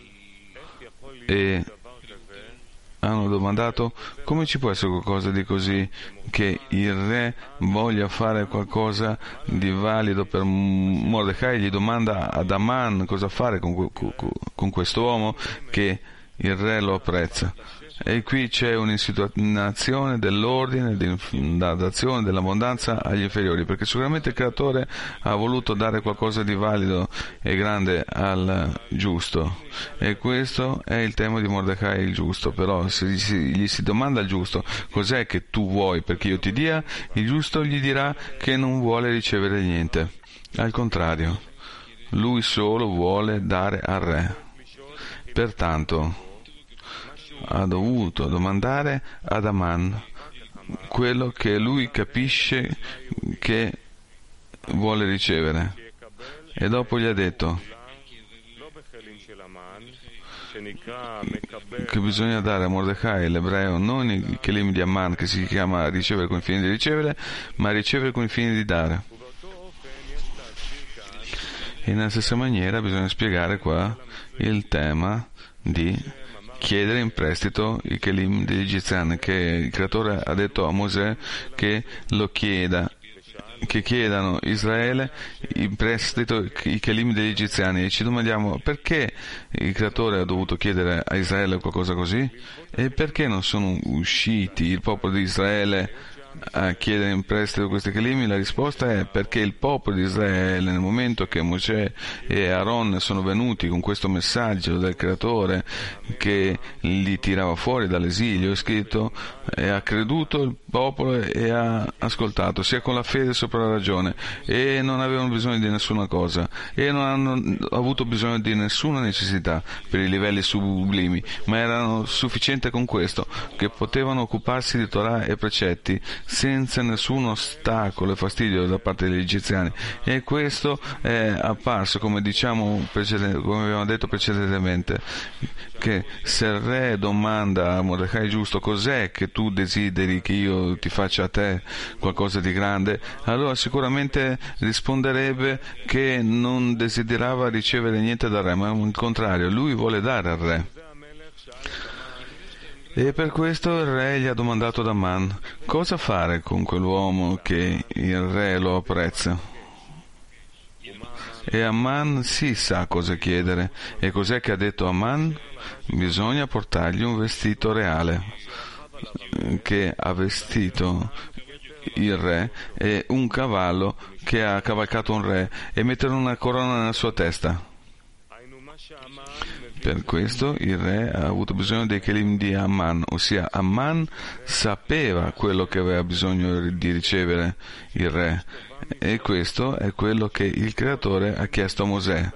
E hanno domandato: come ci può essere qualcosa di così che il re voglia fare qualcosa di valido per Mordecai? Gli domanda ad Aman cosa fare con, con questo uomo che il re lo apprezza. E qui c'è un'insinuazione dell'ordine, dell'azione, dell'abbondanza agli inferiori, perché sicuramente il creatore ha voluto dare qualcosa di valido e grande al giusto, e questo è il tema di Mordecai, il giusto. Però se gli si, gli si domanda al giusto cos'è che tu vuoi perché io ti dia, il giusto gli dirà che non vuole ricevere niente, al contrario, lui solo vuole dare al re. Pertanto ha dovuto domandare ad Aman quello che lui capisce che vuole ricevere, e dopo gli ha detto che bisogna dare a Mordecai, l'ebreo, non il kelim di Aman, che si chiama ricevere con il fine di ricevere, ma ricevere con il fine di dare. E nella stessa maniera bisogna spiegare qua il tema di chiedere in prestito i kelim degli egiziani, che il creatore ha detto a Mosè che lo chieda, che chiedano Israele in prestito i kelim degli egiziani, e ci domandiamo perché il creatore ha dovuto chiedere a Israele qualcosa così, e perché non sono usciti il popolo di Israele a chiedere in prestito questi Kelim? La risposta è perché il popolo di Israele, nel momento che Mosè e Aaron sono venuti con questo messaggio del Creatore che li tirava fuori dall'esilio, è scritto, e ha creduto il popolo e ha ascoltato, sia con la fede sopra la ragione, e non avevano bisogno di nessuna cosa, e non hanno avuto bisogno di nessuna necessità per i livelli sublimi, ma erano sufficienti con questo, che potevano occuparsi di Torah e precetti senza nessun ostacolo e fastidio da parte degli egiziani. E questo è apparso, come diciamo precedente, come abbiamo detto precedentemente, che se il re domanda a Mordecai giusto cos'è che tu desideri che io ti faccia a te qualcosa di grande, allora sicuramente risponderebbe che non desiderava ricevere niente dal re, ma al contrario, lui vuole dare al re. E per questo il re gli ha domandato ad Amman cosa fare con quell'uomo che il re lo apprezza. E Amman sì sa cosa chiedere. E cos'è che ha detto Amman? Bisogna portargli un vestito reale che ha vestito il re e un cavallo che ha cavalcato un re e mettere una corona nella sua testa. Per questo il re ha avuto bisogno dei Kelim di Amman, ossia Amman sapeva quello che aveva bisogno di ricevere il re, e questo è quello che il Creatore ha chiesto a Mosè,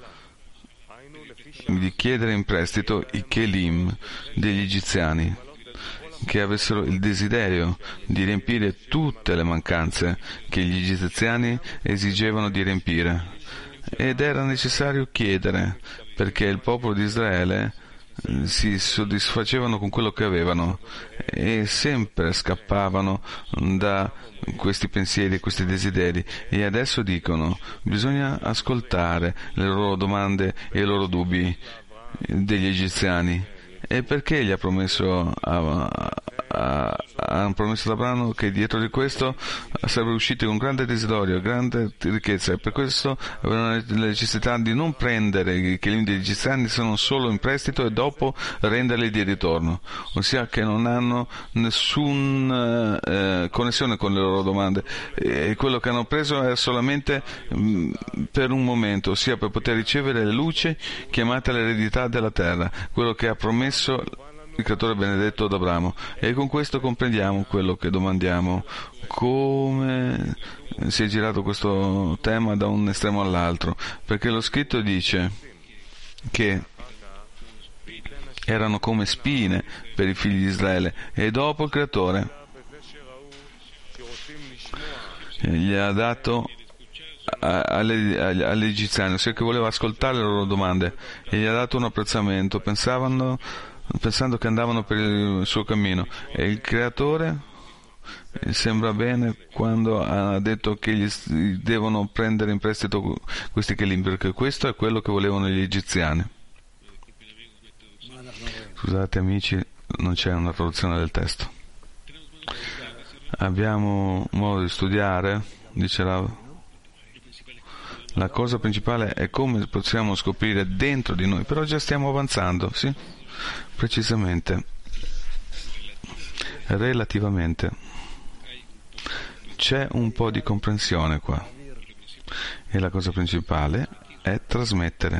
di chiedere in prestito i Kelim degli egiziani, che avessero il desiderio di riempire tutte le mancanze che gli egiziani esigevano di riempire. Ed era necessario chiedere, perché il popolo di Israele si soddisfacevano con quello che avevano e sempre scappavano da questi pensieri e questi desideri, e adesso dicono bisogna ascoltare le loro domande e i loro dubbi degli egiziani. E perché gli ha promesso a, a, hanno promesso ad Abramo che dietro di questo sarebbero usciti con grande desiderio, grande ricchezza, e per questo avevano la necessità di non prendere i Kelim degli egiziani se non solo in prestito e dopo renderli di ritorno, ossia che non hanno nessuna eh, connessione con le loro domande, e quello che hanno preso è solamente mh, per un momento, ossia per poter ricevere le luci chiamate l'eredità della terra, quello che ha promesso il Creatore benedetto ad Abramo. E con questo comprendiamo quello che domandiamo, come si è girato questo tema da un estremo all'altro, perché lo scritto dice che erano come spine per i figli di Israele, e dopo il Creatore gli ha dato alle, agli, agli egiziani, ossia che voleva ascoltare le loro domande, e gli ha dato un apprezzamento pensando, pensando che andavano per il suo cammino. E il Creatore sembra bene quando ha detto che gli devono prendere in prestito questi Kelim, perché questo è quello che volevano gli egiziani. Scusate amici, non c'è una traduzione del testo. Abbiamo modo di studiare, dice Rav. La cosa principale è come possiamo scoprire dentro di noi, però già stiamo avanzando, sì? Precisamente, relativamente, c'è un po' di comprensione qua, e la cosa principale è trasmettere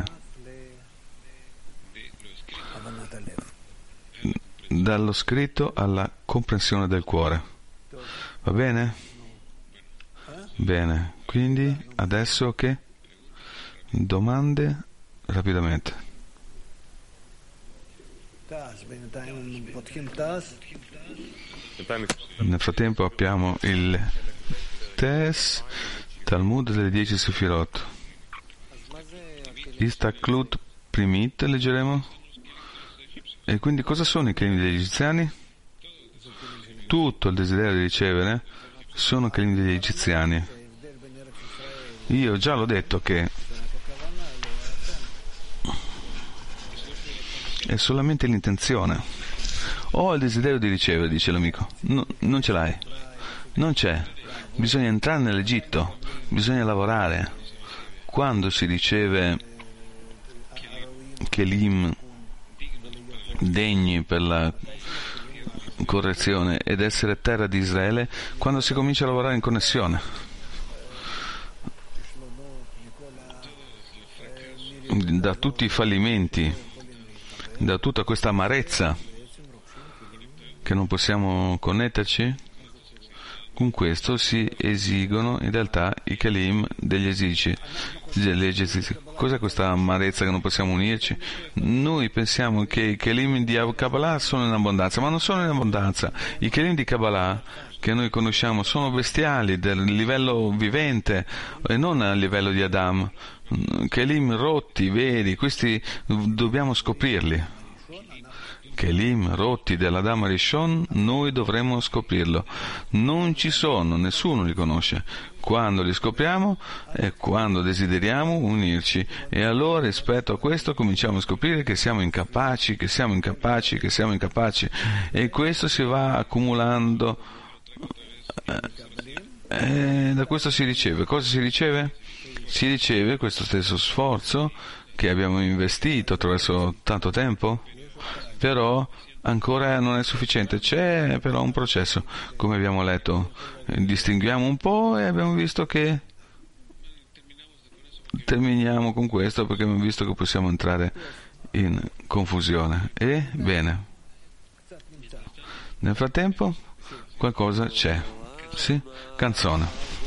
dallo scritto alla comprensione del cuore. Va bene? Bene, quindi adesso che? Domande rapidamente. Nel frattempo apriamo il Tes, Talmud delle dieci Sefirot. Istaklut Primit leggeremo. E quindi cosa sono i Kelim degli egiziani? Tutto il desiderio di ricevere sono Kelim degli egiziani. Io già l'ho detto che è solamente l'intenzione. Ho il desiderio di ricevere, dice l'amico. No, non ce l'hai. Non c'è. Bisogna entrare nell'Egitto. Bisogna lavorare. Quando si riceve Kelim degni per la correzione ed essere terra di Israele quando si comincia a lavorare in connessione. Da tutti i fallimenti, da tutta questa amarezza che non possiamo connetterci, con questo si esigono in realtà i kelim degli esercizi. Cos'è questa amarezza che non possiamo unirci? Noi pensiamo che i kelim di Kabbalah sono in abbondanza, ma non sono in abbondanza. I kelim di Kabbalah che noi conosciamo sono bestiali, del livello vivente e non a livello di Adam. Kelim rotti, veri, questi dobbiamo scoprirli. Kelim rotti dell'Adam Rishon, noi dovremmo scoprirlo. Non ci sono, nessuno li conosce. Quando li scopriamo è quando desideriamo unirci, e allora rispetto a questo cominciamo a scoprire che siamo incapaci, che siamo incapaci, che siamo incapaci, e questo si va accumulando. E da questo si riceve. Cosa si riceve? Si riceve questo stesso sforzo che abbiamo investito attraverso tanto tempo, però ancora non è sufficiente. C'è però un processo, come abbiamo letto. Distinguiamo un po' e abbiamo visto che terminiamo con questo perché abbiamo visto che possiamo entrare in confusione. E bene, nel frattempo qualcosa c'è. Sì? Canzone.